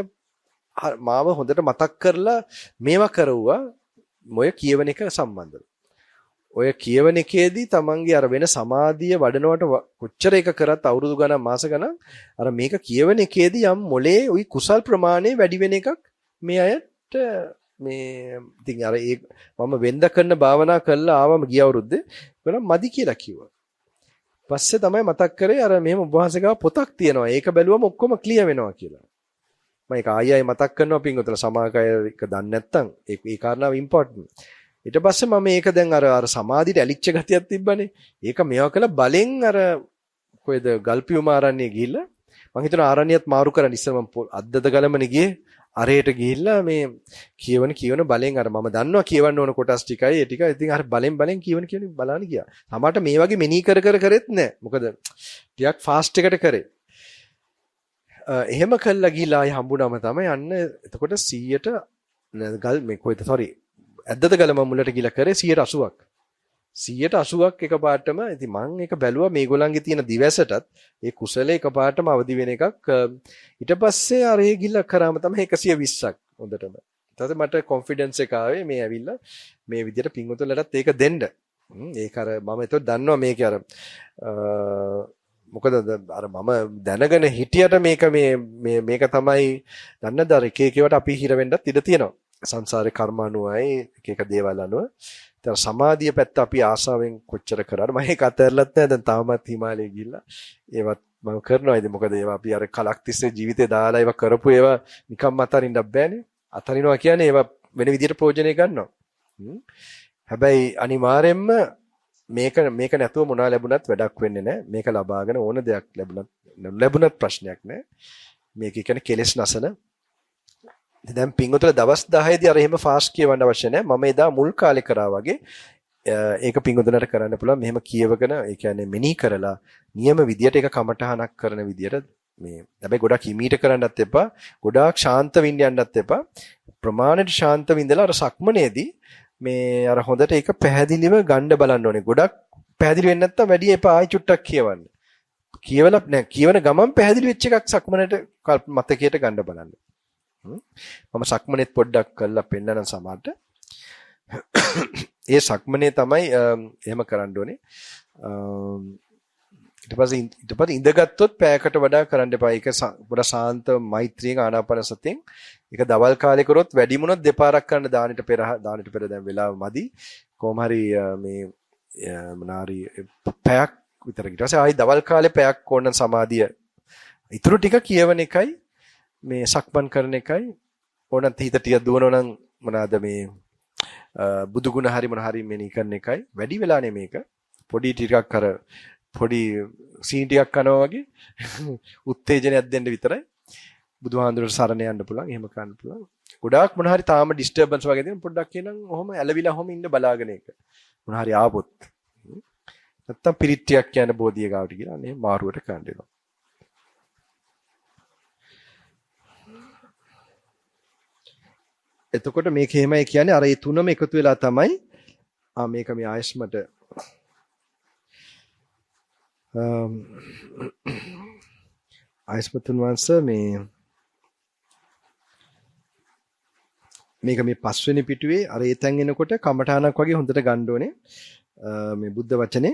මාව හොඳට මතක් කරලා මේවා කරුවා. මොය කියවන එක සම්බන්ධව. ඔය කියවන එකේදී තමන්ගේ අර වෙන සමාධිය වඩනවට කොච්චර එක කරත් අවුරුදු ගණන් මාස ගණන් අර මේක කියවන එකේදී යම් මොලේ ওই කුසල් ප්‍රමාණය වැඩි වෙන එකක් මේ අයට මේ ඉතින් අර ඒ මම වෙන්ද කරන භාවනා කළා ආවම ගිය අවුරුද්දේ ඒකනම් මදි කියලා කිව්වා. පස්සේ තමයි මතක් කරේ අර මෙහෙම උපවාසක පොතක් තියෙනවා. ඒක බැලුවම ඔක්කොම ක්ලියර් වෙනවා කියලා. මම ඒක ආයෙ ආයෙ මතක් කරනවා පින්වතුන්ලා සමාකය එක දන්නේ නැත්නම් ඒ ඒ කාරණාව ඉම්පෝටන්ට්. ඊට පස්සේ මම මේක දැන් අර අර සමාධියට ඇලිච්ච ගතියක් තිබ්බනේ. ඒක මේවා කළා බලෙන් අර කොහෙද ගල්පියුම ආරණ්‍ය ගිහිල්ලා මම හිතනවා ආරණ්‍යයත් මාරු කරන්න ඉස්සර මම අද්දද ගලමනේ ගියේ. අරයට ගිහිල්ලා මේ කියවන කියවන බලෙන් අර මම දන්නවා කියවන්න ඕන කොටස් ටිකයි ඒ ටික ඉතින් අර බලෙන් බලෙන් කියවන කියවන බලන්න ගියා. සමහරට මේ වගේ මෙනී කර කර කරෙත් නැහැ. මොකද ටිකක් ෆාස්ට් එකට කරේ. එහෙම කළා ගිහිල්ලා ආයි හම්බුනම තමයි යන්න එතකොට සීයට ගල් මේ කොහෙද සෝරි ඇද්දද ගල මම මුලට ගිහිල්ලා කරේ සීයට අසූවක්. සීයට අසූවක් එකපාරටම ඉතින් මම ඒක බැලුවා මේගොල්ලන්ගේ තියෙන දිවැසටත් ඒ කුසලයේ එකපාරටම අවදි වෙන එකක්. ඊට පස්සේ අර ඒ ගිහිල්ලා කරාම තමයි එකසිය විස්සක් හොඳටම. ඊට මට කොන්ෆිඩන්ස් එක ආවේ මේ ඇවිල්ලා මේ විදිහට පින්වතුන්ලටත් ඒක දෙන්න. ඒක අර මම ඒතකොට දන්නවා මේකේ අර මොකද අර මම දැනගෙන හිටියට මේක මේ මේ මේක තමයි දන්නද අර එක එක ඒවාට අපි හිර වෙන්නත් ඉඩ තියෙනවා. සංසාරේ කර්ම අනුවයි එක එක දේවල් අනුව. ඒතර සමාධිය පැත්ත අපි ආසාවෙන් කොච්චර කරාද මම ඒක අතහැරලත් නැහැ. දැන් තාමත් හිමාලයේ ගිහිල්ලා ඒවත් මම කරනවා. ඉතින් මොකද ඒවා අපි අර කලක් තිස්සේ ජීවිතේ දාලා ඒවා කරපු ඒවා නිකම්ම අතරින්න බෑනේ. අතරිනවා කියන්නේ ඒවා වෙන විදිහට ප්‍රයෝජනෙ ගන්නවා. හැබැයි අනිවාර්යෙන්ම මේක මේක නැතුව මොනවා ලැබුණත් වැඩක් වෙන්නේ නැහැ. මේක ලබාගෙන ඕන දෙයක් ලැබුණත් ලැබුණත් ප්‍රශ්නයක් නැහැ. මේක කියන්නේ කෙලෙස් නසන. දැන් පින්වතුන්ලා දවස් දහය දී අර එහෙම ෆාස්ට් කියවන්න අවශ්‍ය නැහැ. මම එදා මුල් කාලේ කරා වගේ ඒක පින්වතුන්ලාට කරන්න පුළුවන්. මෙහෙම කියවගෙන ඒ කියන්නේ මෙනී කරලා නියම විදියට ඒක කමටහනක් කරන විදියට මේ හැබැයි ගොඩක් හිමීට කරන්නත් එපා. ගොඩාක් ශාන්ත විඳ යන්නත් එපා. ප්‍රමාණයට ශාන්ත විඳලා අර සක්මනේදී මේ අර හොඳට ඒක පැහැදිලිව ගන්න බලන්න ඕනේ. ගොඩක් පැහැදිලි වෙන්නේ නැත්තම් වැඩි එපා ආයි චුට්ටක් කියවන්න. කියවලා නෑ කියවන ගමන් පැහැදිලි වෙච්ච එකක් සක්මනට මතකයට ගන්න බලන්න. මම සක්මනේත් පොඩ්ඩක් කරලා පෙන්නන සමහරට. ඒ සක්මනේ තමයි එහෙම කරන්න ඕනේ. ඊට පස්සේ ඊට පස්සේ ඉඳගත්තොත් පැයකට වඩා කරන්න එපා. ඒක පොඩ සාන්ත මෛත්‍රියෙන් ආනාපාන සතියෙන් ඒක දවල් කාලේ කරොත් වැඩිමුණොත් දෙපාරක් කරන්න දානෙට පෙර දානෙට පෙර දැන් වෙලාව මදි. කොහොම හරි මේ මොනාරි පැයක් විතර ඊට පස්සේ ආයි දවල් කාලේ පැයක් ඕන සමාධිය. ඊටු ටික කියවන එකයි මේ සක්මන් කරන එකයි ඕනත් හිත ටික දුවනවා නම් මොනවාද මේ බුදු ගුණ හරි මොන හරි මෙනි කරන එකයි වැඩි වෙලා නේ මේක. පොඩි ටිකක් අර පොඩි සීන් ටිකක් කනවා වගේ උත්තේජනයක් දෙන්න විතරයි. බුදුහාඳුරට සරණ යන්න පුළුවන්. එහෙම කරන්න පුළුවන්. ගොඩාක් මොන හරි තාම ඩිස්ටර්බන්ස් වගේ දෙන පොඩ්ඩක් කියනනම් ඔහොම ඇලවිලා ඔහොම ඉන්න බලාගෙන ඒක. මොන හරි ආවොත්. නැත්තම් පිරිට්ටියක් කියන බෝධිය ගාවට ගිහලා අනේ මාරුවට කන්න දෙනවා. එතකොට මේක එහෙමයි කියන්නේ අර ඒ තුනම එකතු වෙලා තමයි ආ මේක මේ ආයස්මට ආයස්මතුන් වංශ මේ මේක මේ පස්වෙනි පිටුවේ අර ඒ තැන් එනකොට කමඨානක් වගේ හොඳට ගන්න ඕනේ. මේ බුද්ධ වචනේ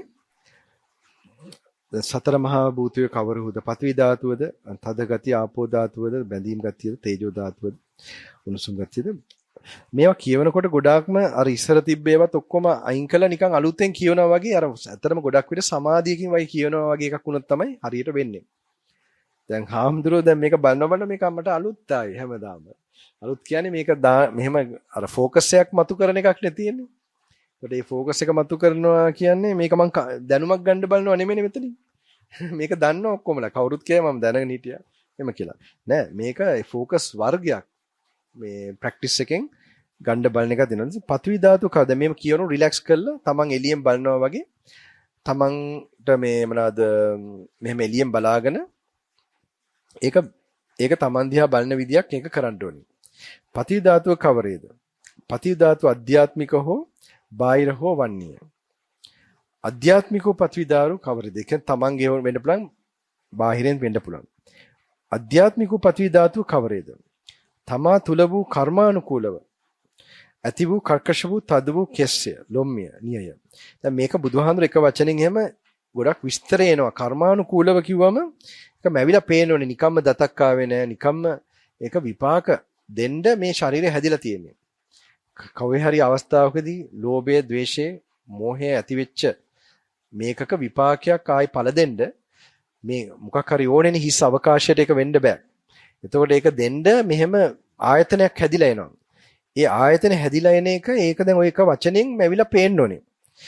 සතර මහා භූතයේ කවරහුද? පඨවි ධාතුවද, තද ගතිය, ආපෝ ධාතුවද, බැඳීම් ගතියද, තේජෝ ධාතුවද, උණුසුම් ගතියද? මේවා කියවනකොට ගොඩාක්ම අර ඉස්සර තිබ්බේවත් ඔක්කොම අයින් කළා නිකන් අලුතෙන් කියවනවා වගේ අර ඇත්තටම ගොඩක් විට සමාධියකින් වයි කියවනවා වගේ එකක් වුණොත් තමයි හරියට වෙන්නේ. දැන් හාමුදුරුවෝ දැන් මේක බලනකොට මේක අපට අලුත් ආයි හැමදාම. අලුත් කියන්නේ මේක මෙහෙම අර ફોකස් එකක් මතු කරන එකක් නේ තියෙන්නේ. ඒකට මේ ફોකස් එක මතු කරනවා කියන්නේ මේක මං දැනුමක් ගන්න බලනවා නෙමෙයි මෙතනින්. මේක දන්න ඔක්කොමලා කවුරුත් කියයි මම දැනගෙන හිටියා. එම කියලා. නෑ මේක ફોකස් වර්ගයක්. මේ ප්‍රැක්ටිස් එකෙන් ගන්න බලන එක දෙනවා. පඨවි ධාතු කවද මේව කියවන රිලැක්ස් කරලා තමන් එළියෙන් බලනවා වගේ තමන්ට මේ මොනවාද මෙහෙම එළියෙන් බලාගෙන ඒක ඒක තමන් දිහා බලන විදියක් ඒක කරන්න ඕනේ. පඨවි ධාතුව කවරේද? පඨවි ධාතුව අධ්‍යාත්මික හෝ බාහිර හෝ වන්නේ. අධ්‍යාත්මිකව පඨවි ධාතු කවරේද? ඒක තමන්ගේ වෙන්න පුළුවන් බාහිරෙන් වෙන්න පුළුවන්. අධ්‍යාත්මිකව පඨවි ධාතුව කවරේද? තමා තුල වූ කර්මානුකූලව ඇති වූ කර්කශ වූ තද වූ කෙස්ය ලොම්මිය නියය. දැන් මේක බුදුහාඳුර එක වචනෙන් එහෙම ගොඩක් විස්තර එනවා. කර්මානුකූලව කිව්වම ඒක මැවිලා පේනෝනේ. නිකම්ම දතක් ආවේ නැහැ. නිකම්ම ඒක විපාක දෙන්න මේ ශරීරය හැදිලා තියෙන්නේ. කවේ හරි අවස්ථාවකදී ලෝභය, ద్వේෂය, මෝහය ඇති වෙච්ච මේකක විපාකයක් ආයි පළ දෙන්න මේ මොකක් හරි ඕනේනේ හිස් අවකාශයට ඒක වෙන්න බෑ. එතකොට ඒක දෙන්න මෙහෙම ආයතනයක් හැදිලා එනවා. ඒ ආයතන හැදිලා එන එක ඒක දැන් ඔය එක වචනෙන් මැවිලා පේන්න ඕනේ.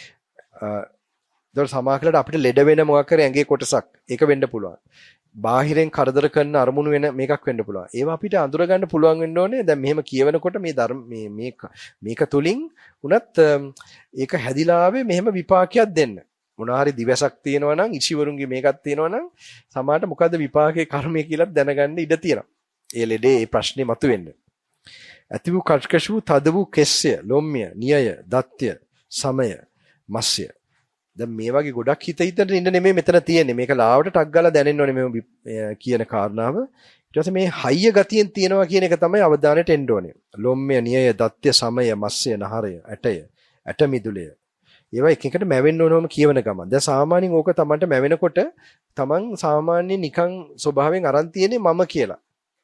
ඒතකොට සමාකලට අපිට ලෙඩ වෙන මොකක් හරි ඇඟේ කොටසක් ඒක වෙන්න පුළුවන්. බාහිරෙන් කරදර කරන අරමුණු වෙන මේකක් වෙන්න පුළුවන්. ඒවා අපිට අඳුර ගන්න පුළුවන් වෙන්න ඕනේ. දැන් මෙහෙම කියවනකොට මේ ධර්ම මේ මේක මේක තුලින් උනත් ඒක හැදිලා ආවේ මෙහෙම විපාකයක් දෙන්න. මොනවා හරි දිවසක් තියෙනවා නම් ඉෂිවරුන්ගේ මේකක් තියෙනවා නම් සමාහට මොකද්ද විපාකේ කර්මය කියලා දැනගන්න ඉඩ තියෙනවා. ඒ ලෙඩේ ඒ ප්‍රශ්නේ මතුවෙන්න. ඇති වූ කර්කශ වූ තද වූ කෙස්ය ලොම්මිය නියය දත්‍ය සමය මස්ය. දැන් මේ වගේ ගොඩක් හිත හිතට ඉන්න නෙමෙයි මෙතන තියෙන්නේ. මේක ලාවට ටක් ගාලා දැනෙන්න ඕනේ මේ කියන කාරණාව. ඊට පස්සේ මේ හයිය ගතියෙන් තියෙනවා කියන එක තමයි අවධානයට එන්න ඕනේ. ලොම්මිය නියය දත්‍ය සමය මස්ය නහරය ඇටය ඇට මිදුලය. ඒවා එක එකට මැවෙන්න ඕනම කියවන ගමන්. දැන් සාමාන්‍යයෙන් ඕක තමන්ට මැවෙනකොට තමන් සාමාන්‍යයෙන් නිකන් ස්වභාවයෙන් අරන් තියෙන්නේ මම කියලා.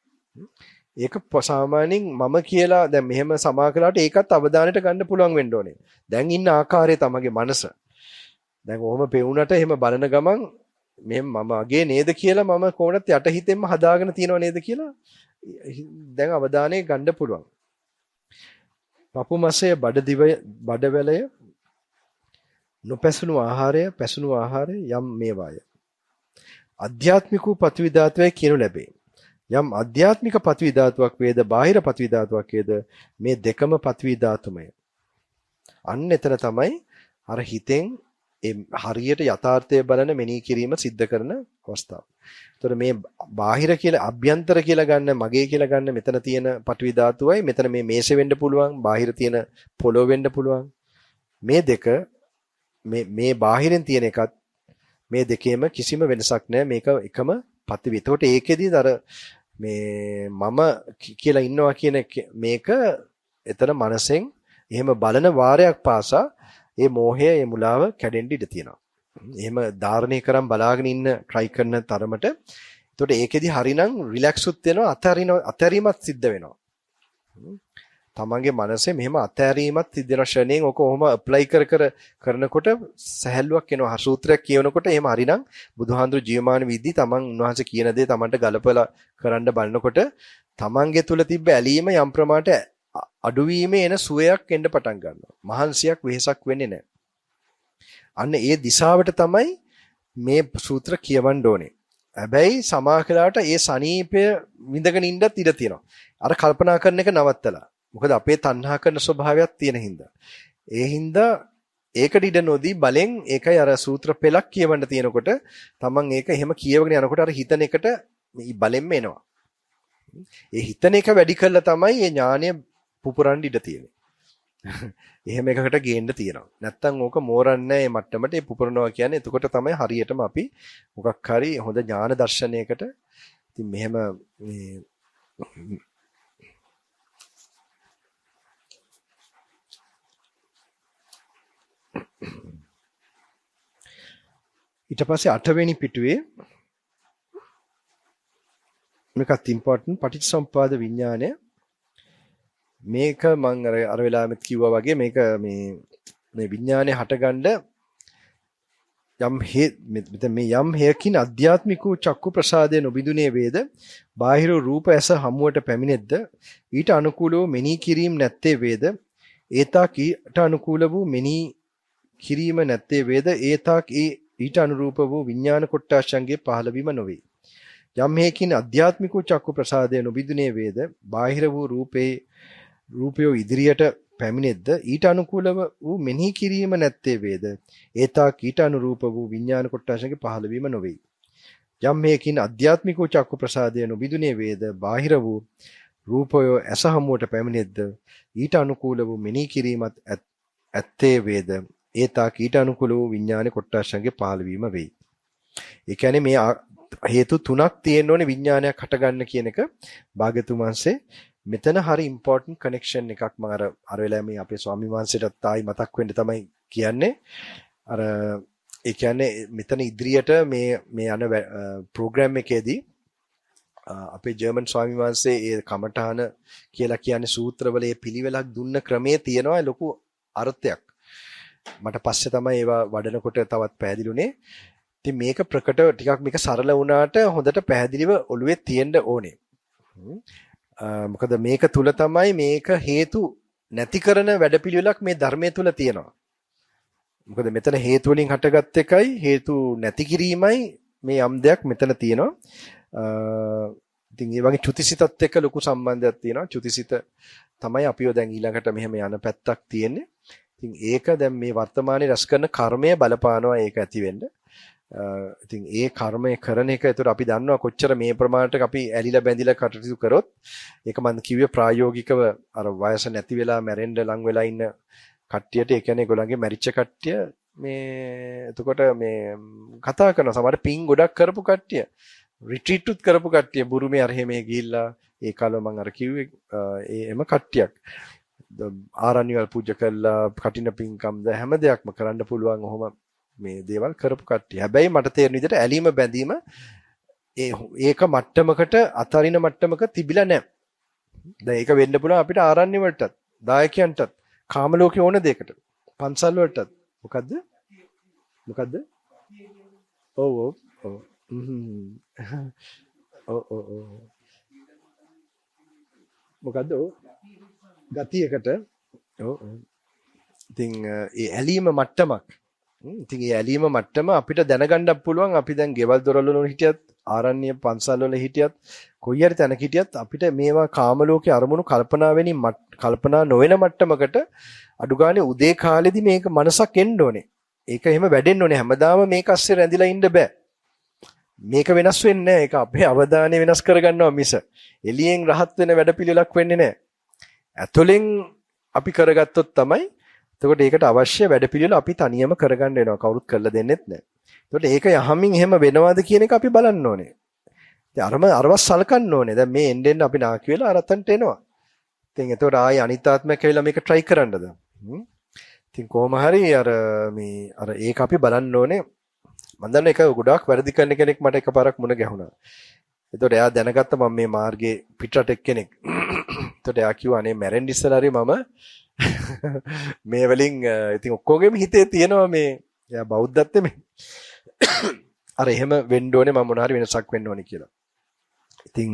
ඒක සාමාන්‍යයෙන් මම කියලා දැන් මෙහෙම සමාකලාට ඒකත් අවධානයට ගන්න පුළුවන් වෙන්න ඕනේ. දැන් ඉන්න ආකාරය තමගේ මනස. දැන් ඔහොම පෙවුනට එහෙම බලන ගමන් මෙහෙම මම අගේ නේද කියලා මම කොහොමද යට හිතෙන්ම හදාගෙන තියනව නේද කියලා දැන් අවධානය ගන්න පුළුවන්. පපු මසය බඩ දිවය බඩවැලය නොපැසුණු ආහාරය පැසුණු ආහාරය යම් මේවාය. අධ්‍යාත්මික පඨවි ධාතුවයි කියනු ලැබේ. යම් අධ්‍යාත්මික පඨවි ධාතුවක් වේද බාහිර පඨවි ධාතුවක් වේද මේ දෙකම පඨවි ධාතුමය. අන්න එතන තමයි අර හිතෙන් ඒ හරියට යථාර්ථය බලන මෙනෙහි කිරීම සිද්ධ කරන අවස්ථාව. ඒතර මේ බාහිර කියලා අභ්‍යන්තර කියලා ගන්න මගේ කියලා ගන්න මෙතන තියෙන පඨවි ධාතුවයි මෙතන මේ මේසෙ වෙන්න පුළුවන් බාහිර තියෙන පොළොව වෙන්න පුළුවන්. මේ දෙක මේ මේ බාහිරින් තියෙන එකත් මේ දෙකේම කිසිම වෙනසක් නැහැ. මේක එකම පඨවි. ඒතකොට ඒකෙදී අර මේ මම කියලා ඉන්නවා කියන මේක එතන මනසෙන් එහෙම බලන වාරයක් පාසා ඒ මෝහය ඒ මුලාව කැඩෙන්න ඉඩ තියෙනවා. එහෙම ධාරණය කරන් බලාගෙන ඉන්න try කරන තරමට එතකොට ඒකෙදි හරිනම් රිලැක්ස් උත් වෙනවා අතරින අතරීමත් සිද්ධ වෙනවා. තමන්ගේ මනසේ මෙහෙම අතෑරීමක් සිද්ධ වෙන ෂණයෙන් ඔක ඔහොම ඇප්ලයි කර කර කරනකොට සහැල්ලුවක් එනවා. සූත්‍රයක් කියවනකොට එහෙම හරිනම් බුදුහාඳුරු ජීවමාන විදි තමන් උන්වහන්සේ කියන දේ තමන්ට ගලපලා කරන්න බලනකොට තමන්ගේ තුල තිබ්බ ඇලීම යම් ප්‍රමාණයට අඩුවීමේ එන සුවයක් එන්න පටන් ගන්නවා. මහන්සියක් වෙහසක් වෙන්නේ නැහැ. අන්න ඒ දිශාවට තමයි මේ සූත්‍ර කියවන්න ඕනේ. හැබැයි සමාකලාට ඒ සනීපය විඳගෙන ඉන්නත් ඉඩ තියෙනවා. අර කල්පනා කරන එක නවත්තලා. මොකද අපේ තණ්හා කරන ස්වභාවයක් තියෙන හින්දා. ඒ හින්දා ඒකට ඉඩ නොදී බලෙන් ඒකයි අර සූත්‍ර පෙළක් කියවන්න තියෙනකොට තමන් ඒක එහෙම කියවගෙන යනකොට අර හිතන එකට බලෙන්ම එනවා. ඒ හිතන එක වැඩි කළා තමයි මේ ඥානය පුපුරන්න ඉඩ තියෙන්නේ. එහෙම එකකට ගේන්න තියෙනවා. නැත්තම් ඕක මෝරන්නේ මේ මට්ටමට ඒ පුපුරනවා කියන්නේ එතකොට තමයි හරියටම අපි මොකක් හරි හොඳ ඥාන දර්ශනයකට ඉතින් මෙහෙම මේ ඊට පස්සේ අටවෙනි පිටුවේ මේකත් ඉම්පෝටන්ට් පටිච්චසමුප්පාද විඥානය. මේක මම අර අර වෙලාවෙත් කිව්වා වගේ මේක මේ මේ විඥානය හටගන්න යම් මෙතන මේ යම් හේකින් අධ්‍යාත්මික චක්කු ප්‍රසාදය නොබිඳුනේ වේද බාහිර රූප ඇස හමුවට පැමිණෙද්ද ඊට අනුකූලව මෙනී කිරීම නැත්තේ වේද ඒතාක් ඊට අනුකූල වූ මෙනී කිරීම නැත්තේ වේද ඒතාක් ඒ ඊට අනුරූප වූ විඥාන කොට්ටාශයන්ගේ පහළවීම නොවේ. යම් හේකින් අධ්‍යාත්මික චක්කු ප්‍රසාදය නොබිඳුනේ වේද බාහිර වූ රූපේ රූපය ඉදිරියට පැමිණෙද්ද ඊට අනුකූලව වූ මෙනෙහි කිරීම නැත්තේ වේද ඒතාක් ඊට අනුරූප වූ විඥාන කොට්ටාශයන්ගේ පහළවීම නොවේ. යම් හේකින් අධ්‍යාත්මික චක්කු ප්‍රසාදය නොබිඳුනේ වේද බාහිර වූ රූපය ඇස හමුවට පැමිණෙද්ද ඊට අනුකූල වූ මෙනෙහි කිරීමත් ඇත්තේ වේද ඒතාක් ඊට අනුකූල වූ විඥාන කොට්ටාශයන්ගේ පහළවීම වෙයි. ඒ කියන්නේ මේ හේතු තුනක් තියෙන්න ඕනේ විඥානයක් හටගන්න කියන එක භාග්‍යතුන් වහන්සේ මෙතන හරි ඉම්පෝටන්ට් කනෙක්ෂන් එකක් මම අර අර වෙලාවේ මේ අපේ ස්වාමි වහන්සේටත් ආයි මතක් වෙන්න තමයි කියන්නේ. අර ඒ කියන්නේ මෙතන ඉදිරියට මේ මේ යන ප්‍රෝග්‍රෑම් එකේදී අපේ ජර්මන් ස්වාමි වහන්සේ ඒ කමඨාන කියලා කියන්නේ සූත්‍රවල ඒ පිළිවෙලක් දුන්න ක්‍රමයේ තියෙනවා ලොකු අර්ථයක්. මට පස්සේ තමයි ඒවා වඩනකොට තවත් පැහැදිලිුනේ. ඉතින් මේක ප්‍රකට ටිකක් මේක සරල වුණාට හොඳට පැහැදිලිව ඔළුවේ තියෙන්න ඕනේ. මොකද මේක තුල තමයි මේක හේතු නැති කරන වැඩපිළිවෙලක් මේ ධර්මයේ තුල තියෙනවා. මොකද මෙතන හේතු වලින් හටගත් එකයි හේතු නැති කිරීමයි මේ යම් දෙයක් මෙතන තියෙනවා. ඉතින් මේ වගේ චුතිසිතත් එක්ක ලොකු සම්බන්ධයක් තියෙනවා. චුතිසිත තමයි අපිව දැන් ඊළඟට මෙහෙම යන පැත්තක් තියෙන්නේ. ඉතින් ඒක දැන් මේ වර්තමානයේ රැස් කරන කර්මය බලපානවා ඒක ඇති වෙන්න. ඉතින් ඒ කර්මය කරන එක ඒතර අපි දන්නවා කොච්චර මේ ප්‍රමාණයට අපි ඇලිලා බැඳිලා කටයුතු කරොත් ඒක මම කිව්වේ ප්‍රායෝගිකව අර වයස නැති වෙලා මැරෙන්න ලඟ වෙලා ඉන්න කට්ටියට ඒ කියන්නේ ඒගොල්ලන්ගේ මැරිච්ච කට්ටිය මේ එතකොට මේ කතා කරන සමහර පින් ගොඩක් කරපු කට්ටිය රිට්‍රීට් උත් කරපු කට්ටිය බුරුමේ අර හැමේ ගිහිල්ලා ඒ කාලේ මම අර කිව්වේ ඒ එම කට්ටියක් ආරණ්‍යවල පූජා කළා කටින පින්කම්ද හැම දෙයක්ම කරන්න පුළුවන් ඔහොම මේ දේවල් කරපු කට්ටිය. හැබැයි මට තේරෙන විදිහට ඇලීම බැඳීම ඒ ඒක මට්ටමකට අතරින මට්ටමක තිබිලා නැහැ. දැන් ඒක වෙන්න පුළුවන් අපිට ආරණ්‍ය වලටත්, දායකයන්ටත්, කාම ලෝකේ ඕන දෙයකට, පන්සල් වලටත්. මොකද්ද? මොකද්ද? ඔව් ඔව් ඔව්. හ්ම්. ඔව් ඔව් ඔව්. මොකද්ද? ඔව්. ගතියකට. ඔව් ඔව්. ඉතින් ඒ ඇලීම මට්ටමක් ඉතින් ඒ ඇලීම මට්ටම අපිට දැනගන්නත් පුළුවන් අපි දැන් ගෙවල් දොරවල් වල හිටියත් ආරණ්‍ය පන්සල් වල හිටියත් කොයි හරි තැනක හිටියත් අපිට මේවා කාම ලෝකේ අරමුණු කල්පනා වෙනින් කල්පනා නොවන මට්ටමකට අඩු ගානේ උදේ කාලෙදි මේක මනසක් එන්න ඕනේ. ඒක එහෙම වැඩෙන්න ඕනේ. හැමදාම මේක අස්සේ රැඳිලා ඉන්න බෑ. මේක වෙනස් වෙන්නේ නැහැ. ඒක අපේ අවධානය වෙනස් කරගන්නවා මිස එළියෙන් රහත් වෙන වැඩපිළිවෙලක් වෙන්නේ නැහැ. ඇතුලෙන් අපි කරගත්තොත් තමයි එතකොට ඒකට අවශ්‍ය වැඩපිළිවෙල අපි තනියම කරගන්න වෙනවා. කවුරුත් කරලා දෙන්නෙත් නැහැ. එතකොට ඒක යහමින් එහෙම වෙනවද කියන එක අපි බලන්න ඕනේ. ඉතින් අරම අරවස් සලකන්න ඕනේ. දැන් මේ එන්න එන්න අපි නාකි වෙලා අරතන්ට එනවා. ඉතින් එතකොට ආයි අනිත්‍යාත්මයක් කියලා මේක try කරන්නද? ඉතින් කොහොම හරි අර මේ අර ඒක අපි බලන්න ඕනේ. මම දන්න එක ගොඩාක් වැරදි කරන කෙනෙක් මට එකපාරක් මුණ ගැහුණා. එතකොට එයා දැනගත්ත මම මේ මාර්ගේ පිටරට එක්කෙනෙක්. එතකොට එයා කිව්වා අනේ මැරෙන්න ඉස්සලා හරි මම මේ වලින් ඉතින් ඔක්කොගෙම හිතේ තියෙනවා මේ එයා බෞද්ධත් එමේ. අර එහෙම වෙන්න ඕනේ මම මොන හරි වෙනසක් වෙන්න ඕනේ කියලා. ඉතින්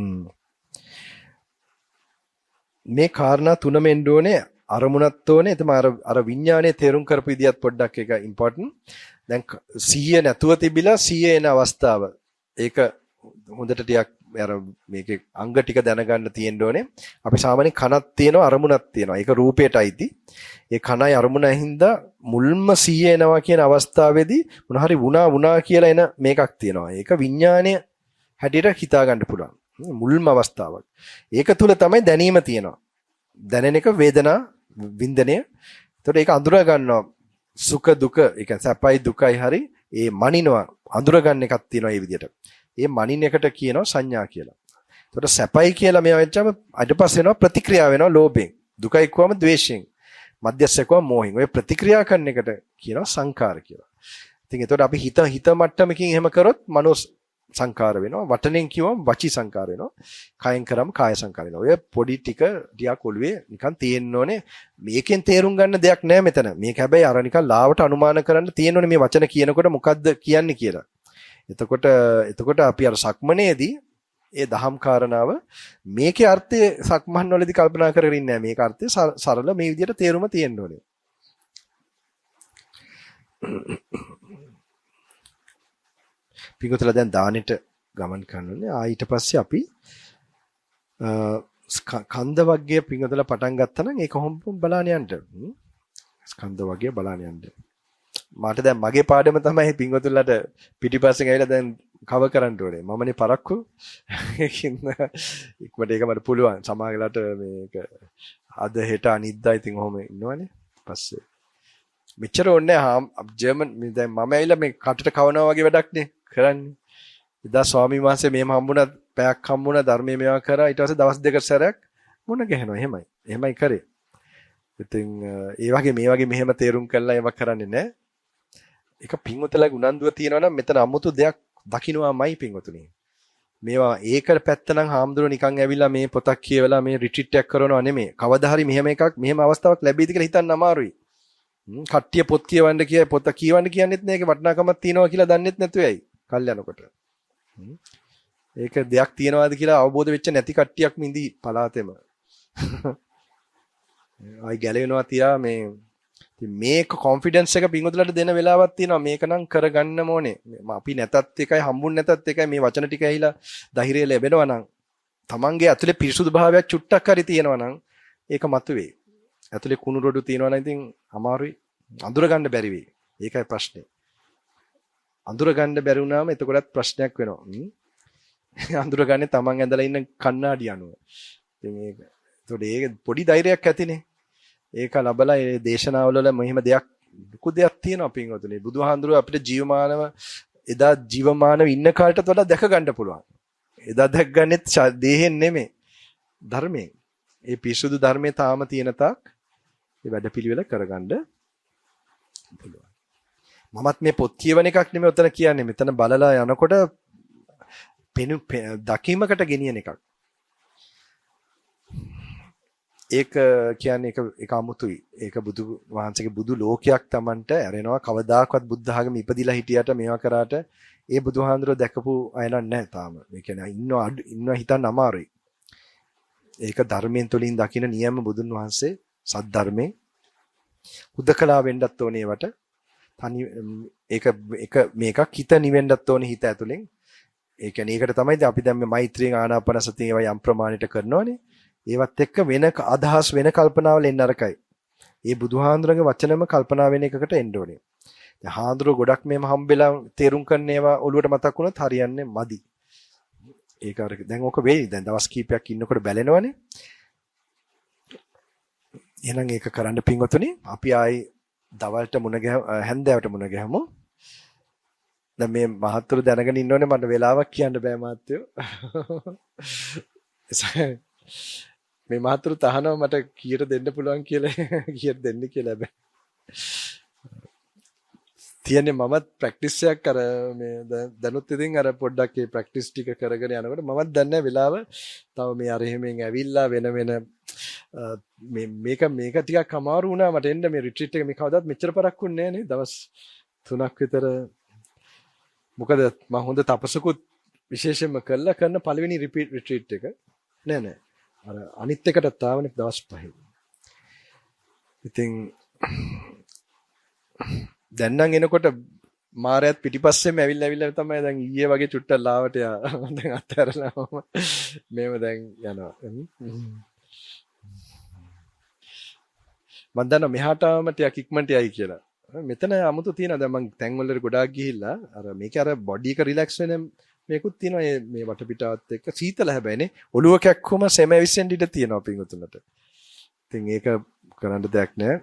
මේ කාරණා තුනම එන්න ඕනේ අරමුණත් ඕනේ. එතම අර අර විඥානයේ තේරුම් කරපු විදියත් පොඩ්ඩක් එක ඉම්පෝටන්ට්. දැන් සීය නැතුව තිබිලා සීය එන අවස්ථාව. ඒක හොඳට ටිකක් අර මේකේ අංග ටික දැනගන්න තියෙන්න ඕනේ. අපි සාමාන්‍යයෙන් කනක් තියෙනවා අරමුණක් තියෙනවා. ඒක රූපයට අයිති. ඒ කනයි අරමුණයි හින්දා මුල්ම සීය එනවා කියන අවස්ථාවේදී මොන හරි වුණා වුණා කියලා එන මේකක් තියෙනවා. ඒක විඥානය හැටියට හිතා ගන්න පුළුවන්. මුල්ම අවස්ථාවක්. ඒක තුල තමයි දැනීම තියෙනවා. දැනෙන එක වේදනා වින්දනය. ඒතකොට ඒක අඳුර ගන්නවා. සුඛ දුක, ඒ කියන්නේ සැපයි දුකයි හරි ඒ මනිනවා අඳුර ගන්න එකක් තියෙනවා මේ විදිහට. ඒ මනින එකට කියනවා සංඥා කියලා. ඒතකොට සැපයි කියලා මේවා වෙච්චාම ඊට පස්සේ වෙනවා ප්‍රතික්‍රියා වෙනවා ලෝභයෙන්. දුකයි කියවම ද්වේෂයෙන්. මධ්‍යස්ථ කියවම මෝහෙන්. ඔය ප්‍රතික්‍රියා කරන එකට කියනවා සංකාර කියලා. ඉතින් එතකොට අපි හිත හිත මට්ටමකින් එහෙම කරොත් මනෝ සංකාර වෙනවා. වටනෙන් කිව්වම වචී සංකාර වෙනවා. කයෙන් කරාම කාය සංකාර වෙනවා. ඔය පොඩි ටික ටිකක් ඔළුවේ නිකන් තියෙන්න ඕනේ. මේකෙන් තේරුම් ගන්න දෙයක් නෑ මෙතන. මේක හැබැයි අර නිකන් ලාවට අනුමාන කරන්න තියෙන්න ඕනේ මේ වචන කියනකොට මොකද්ද කියන්නේ කියලා. එතකොට එතකොට අපි අර සක්මනේදී ඒ දහම් කාරණාව මේකේ අර්ථය සක්මන් වලදී කල්පනා කරගෙන ඉන්නේ නෑ. මේක අර්ථය සරල මේ විදිහට තේරුම තියෙන්න ඕනේ. පිටුතල දැන් දානෙට ගමන් කරනනේ. ආ ඊට පස්සේ අපි ස්කන්ධ වර්ගයේ පිටුතල පටන් ගත්තා නම් ඒක කොහොම බලන්න යන්න. ස්කන්ධ වර්ගයේ බලන්න යන්න. මට දැන් මගේ පාඩම තමයි පිටුතලට පිටිපස්සෙන් ඇවිල්ලා දැන් කව කරන්න ඕනේ. මමනේ පරක්කු. ඒකින් ඉක්මනට ඒක මට පුළුවන්. සමාගලට මේක අද හෙට අනිද්දා ඉතින් ඔහොම ඉන්නවනේ. පස්සේ මෙච්චර ඕනේ ජර්මන් දැන් මම ඇවිල්ලා මේ කටට කවනවා වගේ වැඩක් නේ කරන්නේ. එදා ස්වාමීන් වහන්සේ මෙහෙම හම්බුණා පැයක් හම්බුණා ධර්මයේ මේවා කරා ඊට පස්සේ දවස් දෙක සැරයක් මොන ගහනවා එහෙමයි. එහෙමයි කරේ. ඉතින් ඒ වගේ මේ වගේ මෙහෙම තේරුම් කරලා ඒවා කරන්නේ නැහැ. ඒක පින්වතුන්ලා උනන්දුව තියනවා නම් මෙතන අමුතු දෙයක් දකින්නවාමයි පින්වතුනි. මේවා ඒකට පැත්ත නම් හාමුදුරුවෝ නිකන් ඇවිල්ලා මේ පොතක් කියවලා මේ රිට්‍රීට් එකක් කරනවා නෙමෙයි. කවදා හරි මෙහෙම එකක් මෙහෙම අවස්ථාවක් ලැබෙයිද කියලා හිතන්න අමාරුයි. කට්ටිය පොත් කියවන්න කිය පොත කියවන්න කියන්නෙත් නෑ ඒක වටිනාකමක් තියනවා කියලා දන්නෙත් නැතුව ඇයි කල් යනකොට. ඒක දෙයක් තියනවාද කියලා අවබෝධ වෙච්ච නැති කට්ටියක් මින්දි පලාතෙම. ආයි ගැලවෙනවා තියා මේ මේක කොන්ෆිඩන්ස් එක පිංගුතුලට දෙන වෙලාවක් තියෙනවා මේක නම් කරගන්න ඕනේ. අපි නැතත් එකයි හම්බුන් නැතත් එකයි මේ වචන ටික ඇහිලා ධෛර්යය ලැබෙනවා නම් තමන්ගේ ඇතුලේ පිරිසුදු භාවයක් චුට්ටක් හරි තියෙනවා නම් ඒක මතුවේ. ඇතුලේ කුණු රොඩු තියෙනවා නම් ඉතින් අමාරුයි. අඳුර ගන්න බැරි වෙයි. ඒකයි ප්‍රශ්නේ. අඳුර ගන්න බැරි වුණාම එතකොටත් ප්‍රශ්නයක් වෙනවා. අඳුර ගන්නේ තමන් ඇඳලා ඉන්න කණ්ණාඩි අනුව. ඉතින් ඒක ඒතකොට ඒක පොඩි ධෛර්යයක් ඇතිනේ. ඒක ලබලා මේ දේශනාවල වල මෙහිම දෙයක් දුක දෙයක් තියෙනවා පින්වතුනි. බුදුහාඳුරුව අපිට ජීවමානව එදා ජීවමානව ඉන්න කාලටත් වඩා දැක ගන්න පුළුවන්. එදා දැක් ගන්නෙත් දේහෙන් නෙමෙයි. ධර්මයෙන්. ඒ පිරිසුදු ධර්මයේ තාම තියෙන තාක් මේ වැඩපිළිවෙල කරගන්න පුළුවන්. මමත් මේ පොත් කියවන එකක් නෙමෙයි උතන කියන්නේ. මෙතන බලලා යනකොට පෙනු දකීමකට ගෙනියන එකක්. ඒක කියන්නේ ඒක ඒක අමුතුයි. ඒක බුදු වහන්සේගේ බුදු ලෝකයක් Tamanට ඇරෙනවා. කවදාකවත් බුද්ධ ආගම ඉපදිලා හිටියට මේවා කරාට ඒ බුදුහාඳුරෝ දැකපු අය නැහැ තාම. ඒ කියන්නේ ඉන්නවා ඉන්නවා හිතන්න අමාරුයි. ඒක ධර්මයෙන් තුලින් දකින්න නියම බුදුන් වහන්සේ සත් ධර්මයේ උදකලා වෙන්නත් ඕනේ වට. තනි ඒක එක මේකක් හිත නිවෙන්නත් ඕනේ හිත ඇතුලෙන්. ඒ කියන්නේ ඒකට තමයි අපි දැන් මේ මෛත්‍රියෙන් ආනාපාන සතිය ඒවා යම් ප්‍රමාණයට කරනවනේ. ඒවත් එක්ක වෙන අදහස් වෙන කල්පනාවල එන්න අරකයි. ඒ බුදුහාඳුරගේ වචනම කල්පනා වෙන එකකට එන්න ඕනේ. දැන් හාඳුර ගොඩක් මේම හම්බෙලා තේරුම් කරන ඒවා ඔළුවට මතක් වුණොත් හරියන්නේ මදි. ඒක අර දැන් ඕක වෙයි. දැන් දවස් කීපයක් ඉන්නකොට බැලෙනවනේ. එහෙනම් ඒක කරන්න පින්වතුනි අපි ආයි දවල්ට මුණ ගැහ හැන්දෑවට මුණ ගැහමු. දැන් මේ මහත්තුරු දැනගෙන ඉන්න ඕනේ මට වෙලාවක් කියන්න බෑ මහත්තයෝ. මේ මහත්තුරු තහනවා මට කීයට දෙන්න පුළුවන් කියලා කීයට දෙන්න කියලා බෑ. තියන්නේ මමත් ප්‍රැක්ටිස් එකක් අර මේ දැනුත් ඉතින් අර පොඩ්ඩක් ඒ ප්‍රැක්ටිස් ටික කරගෙන යනකොට මමත් දන්නේ වෙලාව තව මේ අර එහෙමෙන් ඇවිල්ලා වෙන වෙන මේ මේක මේක ටිකක් අමාරු වුණා මට එන්න මේ රිට්‍රීට් එක මේ කවදාවත් මෙච්චර පරක්කුන්නේ නැහැ නේ දවස් තුනක් විතර මොකද මම හොඳ තපසකුත් විශේෂයෙන්ම කළා කරන පළවෙනි රිට්‍රීට් එක නෑ නෑ අර අනිත් එකට තාවනේ දවස් පහේ ඉතින් දැන් නම් එනකොට මාරයත් පිටිපස්සෙම ඇවිල්ලා ඇවිල්ලා තමයි දැන් ඊයේ වගේ චුට්ටක් ලාවට යා දැන් අත්හැරලා මේව දැන් යනවා මම දන්නවා මෙහාට ආවම ටිකක් ඉක්මනට යයි කියලා. මෙතන 아무තු තියෙනවා. දැන් මම තැන් වල ගොඩාක් ගිහිල්ලා අර මේක අර බොඩි එක රිලැක්ස් වෙන මේකුත් තියෙනවා. මේ වටපිටාවත් එක්ක සීතල හැබැයිනේ. ඔළුව කැක්කුම සෙම විසෙන් ඉඳ තියෙනවා පින්වතුන්ට. ඉතින් ඒක කරන්න දෙයක් නැහැ.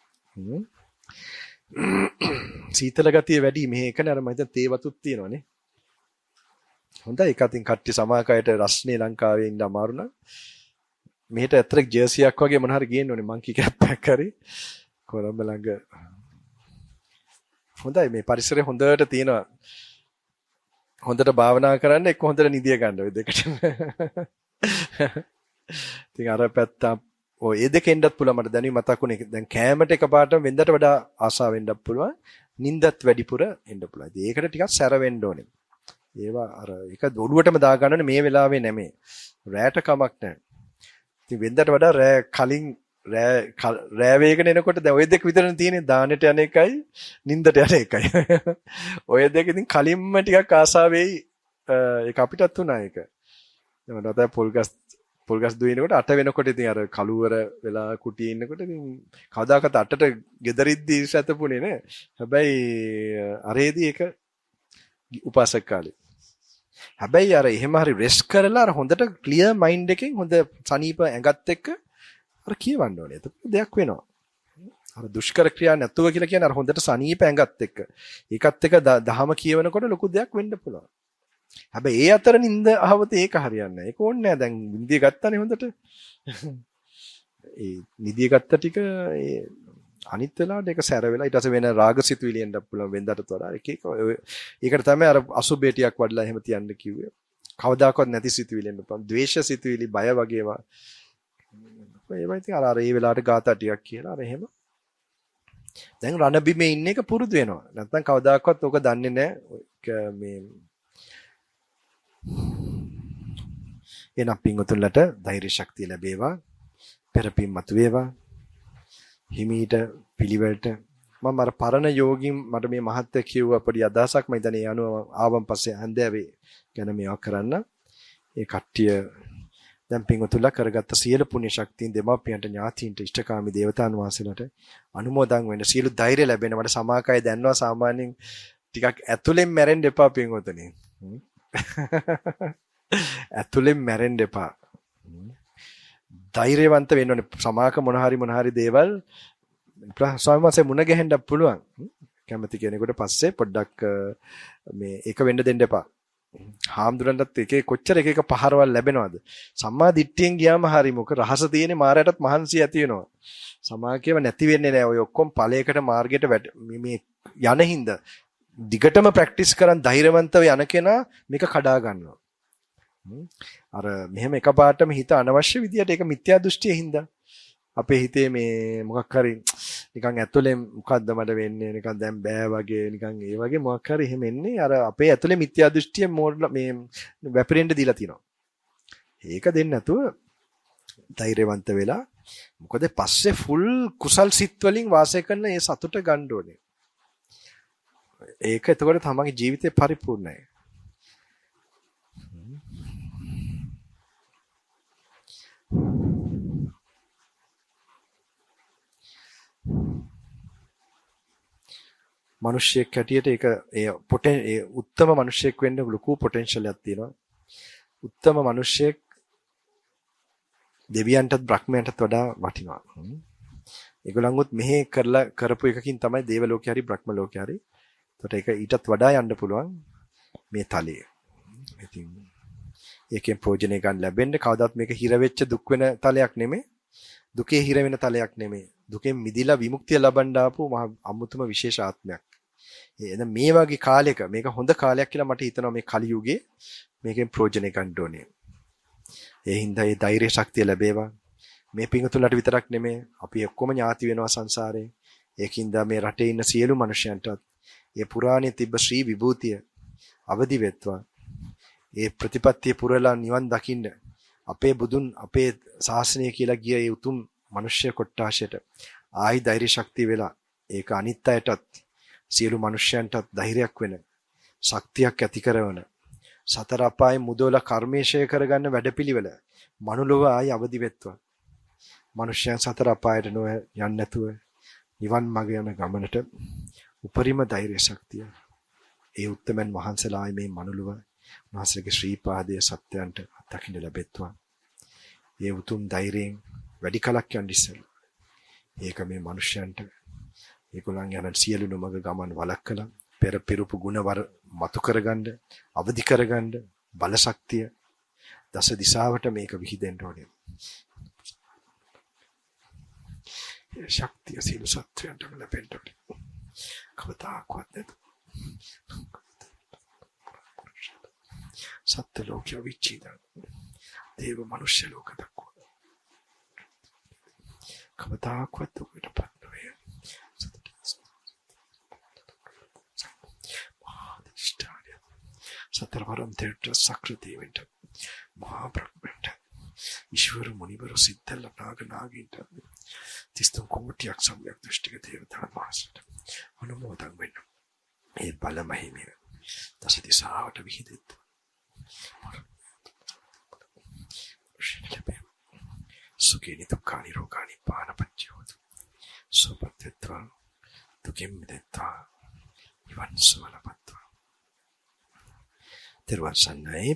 සීතල ගතිය වැඩි මේ එකනේ අර මම හිතා තේ වතුත් තියෙනවානේ. හොඳයි ඒක අතින් කට්ටි සමාකයට රස්නේ ලංකාවේ ඉන්න අමාරු නම් මෙහෙට ඇත්තට ජර්සියක් වගේ මොන හරි ගේන්න ඕනේ මංකි කැප් එකක් හරි කොළඹ ළඟ හොඳයි මේ පරිසරය හොඳට තියෙනවා. හොඳට භාවනා කරන්න එක්ක හොඳට නිදිය ගන්න ඔය දෙකට. ඉතින් අර පැත්ත ඔය ඒ දෙකෙන්දත් පුළුවන් මට දැනුයි මතකුනේ. දැන් කෑමට එකපාරටම වෙන්දට වඩා ආසාව වෙන්නත් පුළුවන්. නිින්දත් වැඩිපුර එන්න පුළුවන්. ඉතින් ඒකට ටිකක් සැර වෙන්න ඕනේ. ඒවා අර එක ඔළුවටම දා ගන්න මේ වෙලාවේ නැමේ. රැයට කමක් නැහැ. ඉතින් වෙන්දට වඩා රෑ කලින් රෑ රෑ වේගන එනකොට දැන් ඔය දෙක විතරනේ තියෙන්නේ දානෙට යන එකයි නිින්දට යන එකයි. ඔය දෙක ඉතින් කලින්ම ටිකක් ආසාව වෙයි. ඒක අපිටත් උනා ඒක. දැන් මට පොල්ගස් පොල්ගස් දුවිනකොට අට වෙනකොට ඉතින් අර කලුවර වෙලා කුටියේ ඉන්නකොට ඉතින් කවදාකවත් අටට ගෙදරිද්දී සැතපුණේ නෑ. හැබැයි අරේදී ඒක උපාසක කාලේ. හැබැයි අර එහෙම හරි රෙස්ට් කරලා අර හොඳට ක්ලියර් මයින්ඩ් එකෙන් හොඳ සනීප ඇඟත් එක්ක අර කියවන්න ඕනේ. ඒක දෙයක් වෙනවා. අර දුෂ්කර ක්‍රියා නැතුව කියලා කියන්නේ අර හොඳට සනීප ඇඟත් එක්ක. ඒකත් එක්ක දහම කියවනකොට ලොකු දෙයක් වෙන්න පුළුවන්. හැබැයි ඒ අතර නින්ද අහවත ඒක හරියන්නේ නැහැ. ඒක ඕනේ නැහැ. දැන් නිදිය ගත්තානේ හොඳට. ඒ නිදිය ගත්ත ටික ඒ අනිත් වෙලාවට ඒක සැර වෙලා ඊට පස්සේ වෙන රාගසිතුවිලි එන්න පුළුවන් වෙන්දට වඩා. එක එක ඒකට තමයි අර අසුබේටියක් වඩලා එහෙම තියන්න කිව්වේ. කවදාකවත් නැති සිතුවිලි එන්න පුළුවන්. ද්වේෂ සිතුවිලි බය වගේවා. ඒවා ඉතින් අර අර ඒ වෙලාවට ගාථා ටිකක් කියලා අර එහෙම. දැන් රණබිමේ ඉන්න එක පුරුදු වෙනවා. නැත්නම් කවදාකවත් ඔක දන්නේ නැහැ. මේ එනම් පින්වතුන්ලට ධෛර්ය ශක්තිය ලැබේවා. පෙරපින් මතුවේවා. හිමීට පිළිවෙලට මම අර පරණ යෝගින් මට මේ මහත්ය කියුවා පොඩි අදහසක් මම ඉතින් ඒ අනුව ආවන් පස්සේ හන්දෑවේ ගැන මේවා කරන්න. ඒ කට්ටිය දැන් පින්වතුන්ලා කරගත්ත සියලු පුණ්‍ය ශක්තියින් දෙමාපියන්ට ඥාතීන්ට ඉෂ්ඨකාමී දේවතාවුන් වහන්සේලාට අනුමෝදන් වෙන්න සියලු ධෛර්ය ලැබෙන මට සමාකය දැන්නවා සාමාන්‍යයෙන් ටිකක් ඇතුලෙන් මැරෙන්න එපා පින්වතුනි. ඇතුලෙන් මැරෙන්න එපා. ධෛර්යවන්ත වෙන්න ඕනේ. සමාක මොන හරි මොන හරි දේවල් ස්වාමීන් වහන්සේ මුණ ගැහෙන්න පුළුවන්. කැමති කෙනෙකුට පස්සේ පොඩ්ඩක් මේ ඒක වෙන්න දෙන්න එපා. හාමුදුරන්ටත් එකේ කොච්චර එක එක පහරවල් ලැබෙනවද? සම්මා දිට්ඨියෙන් ගියාම හරි මොක රහස තියෙන්නේ මාරයටත් මහන්සිය ඇති වෙනවා. සමාකේව නැති වෙන්නේ නැහැ. ඔය ඔක්කොම ඵලයකට මාර්ගයට මේ යන හින්දා දිගටම ප්‍රැක්ටිස් කරන් ධෛර්යවන්තව යන කෙනා මේක කඩා ගන්නවා. අර මෙහෙම එකපාරටම හිත අනවශ්‍ය විදියට ඒක මිත්‍යා දෘෂ්ටිය හින්දා අපේ හිතේ මේ මොකක් හරි නිකන් ඇතුලේ මොකද්ද මට වෙන්නේ නිකන් දැන් බෑ වගේ නිකන් ඒ වගේ මොකක් හරි එහෙම එන්නේ අර අපේ ඇතුලේ මිත්‍යා දෘෂ්ටිය මේ වැපිරෙන්න දීලා තිනවා. ඒක දෙන්නේ නැතුව ධෛර්යවන්ත වෙලා මොකද පස්සේ ෆුල් කුසල් සිත් වලින් වාසය කරන ඒ සතුට ගන්න ඕනේ. ඒක එතකොට තමන්ගේ ජීවිතේ පරිපූර්ණයි. මිනිස්සෙක් හැටියට ඒක ඒ පොටෙන් ඒ උත්තම මිනිස්සෙක් වෙන්න ලොකු පොටෙන්ෂල් එකක් තියෙනවා. උත්තම මිනිස්සෙක් දෙවියන්ටත් බ්‍රහ්මයන්ටත් වඩා වටිනවා. ඒගොල්ලන්ගොත් මෙහෙ කරලා කරපු එකකින් තමයි දේව ලෝකේ හරි බ්‍රහ්ම ලෝකේ හරි. ඒකට ඒක ඊටත් වඩා යන්න පුළුවන් මේ තලයේ. ඉතින් ඒකෙන් ප්‍රයෝජන ගන්න ලැබෙන්න කවදාත් මේක හිර වෙච්ච දුක් වෙන තලයක් නෙමෙයි. දුකේ හිර වෙන තලයක් නෙමෙයි. දුකෙන් මිදිලා විමුක්තිය ලබන්න ආපු මහ අමුතුම විශේෂ ආත්මයක්. එහෙනම් මේ වගේ කාලයක මේක හොඳ කාලයක් කියලා මට හිතෙනවා මේ කලි යුගයේ මේකෙන් ප්‍රයෝජන ගන්න ඕනේ. ඒ හින්දා ඒ ධෛර්ය ශක්තිය ලැබේවා. මේ පිංගුතුලට විතරක් නෙමෙයි අපි ඔක්කොම ඥාති වෙනවා සංසාරේ. ඒකින්ද මේ රටේ ඉන්න සියලු මිනිසයන්ටත් ඒ පුරාණයේ තිබ්බ ශ්‍රී විභූතිය අවදි වෙත්වා. ඒ ප්‍රතිපත්තිය පුරලා නිවන් දකින්න අපේ බුදුන් අපේ ශාසනය කියලා ගිය ඒ උතුම් මිනිස්ය කොට්ටාශයට ආයි ධෛර්ය ශක්තිය වෙලා ඒක අනිත් අයටත් සියලු මිනිස්යන්ටත් ධෛර්යයක් වෙන ශක්තියක් ඇති කරවන සතර අපායේ මුදවල කර්මේශය කරගන්න වැඩපිළිවෙල මනුලොව ආයි අවදි වෙත්වා. මිනිස්යන් සතර අපායට නො යන්නේ නැතුව නිවන් මාර්ග යන ගමනට උපරිම ධෛර්ය ශක්තිය ඒ උත්තමයන් වහන්සේලා මේ මනුලොව උන්වහන්සේගේ ශ්‍රී පාදයේ සත්‍යයන්ට දකින්න ලැබෙත්වා. ඒ උතුම් ධෛර්යයෙන් වැඩි කලක් යන්න ඉස්සෙල්ලා. ඒක මේ මිනිස්යන්ට ඒගොල්ලන් යන සියලු නොමග ගමන් වළක්කලා පෙර පෙරපු ගුණ වර මතු කරගන්න, අවදි කරගන්න බල ශක්තිය දස දිශාවට මේක විහිදෙන්න ඕනේ. ශක්තිය සියලු සත්‍යයන්ට ලැබෙන්න ඕනේ. කවදාකවත් නැතු. සත්ත්ව ලෝකය විචිතං. දේව මනුෂ්‍ය ලෝක දක්වා. කවදාකවත් දුකටපත් නොවේ. සතරවරම් තෙරට සක්‍රදේවන්ට මහා බ්‍රහ්මන්ට ඊශ්වර මුනිවරු සිද්ධල්ල නාග නාගීන්ට තිස්තුන් කෝටියක් සම්‍යක් දෘෂ්ටික දේවතාවුන් වහන්සේට අනුමෝදන් වෙන්න. ඒ බල මහිමිය දස දිසාවට විහිදෙත්. සුඛේනි දුක්ඛානි රෝගානි පානපච්චයෝතු සෝපත්ත්වා දුකින් මිදෙත්වා නිවන් සුව ලබත්වා. තෙරුවන් සරණයි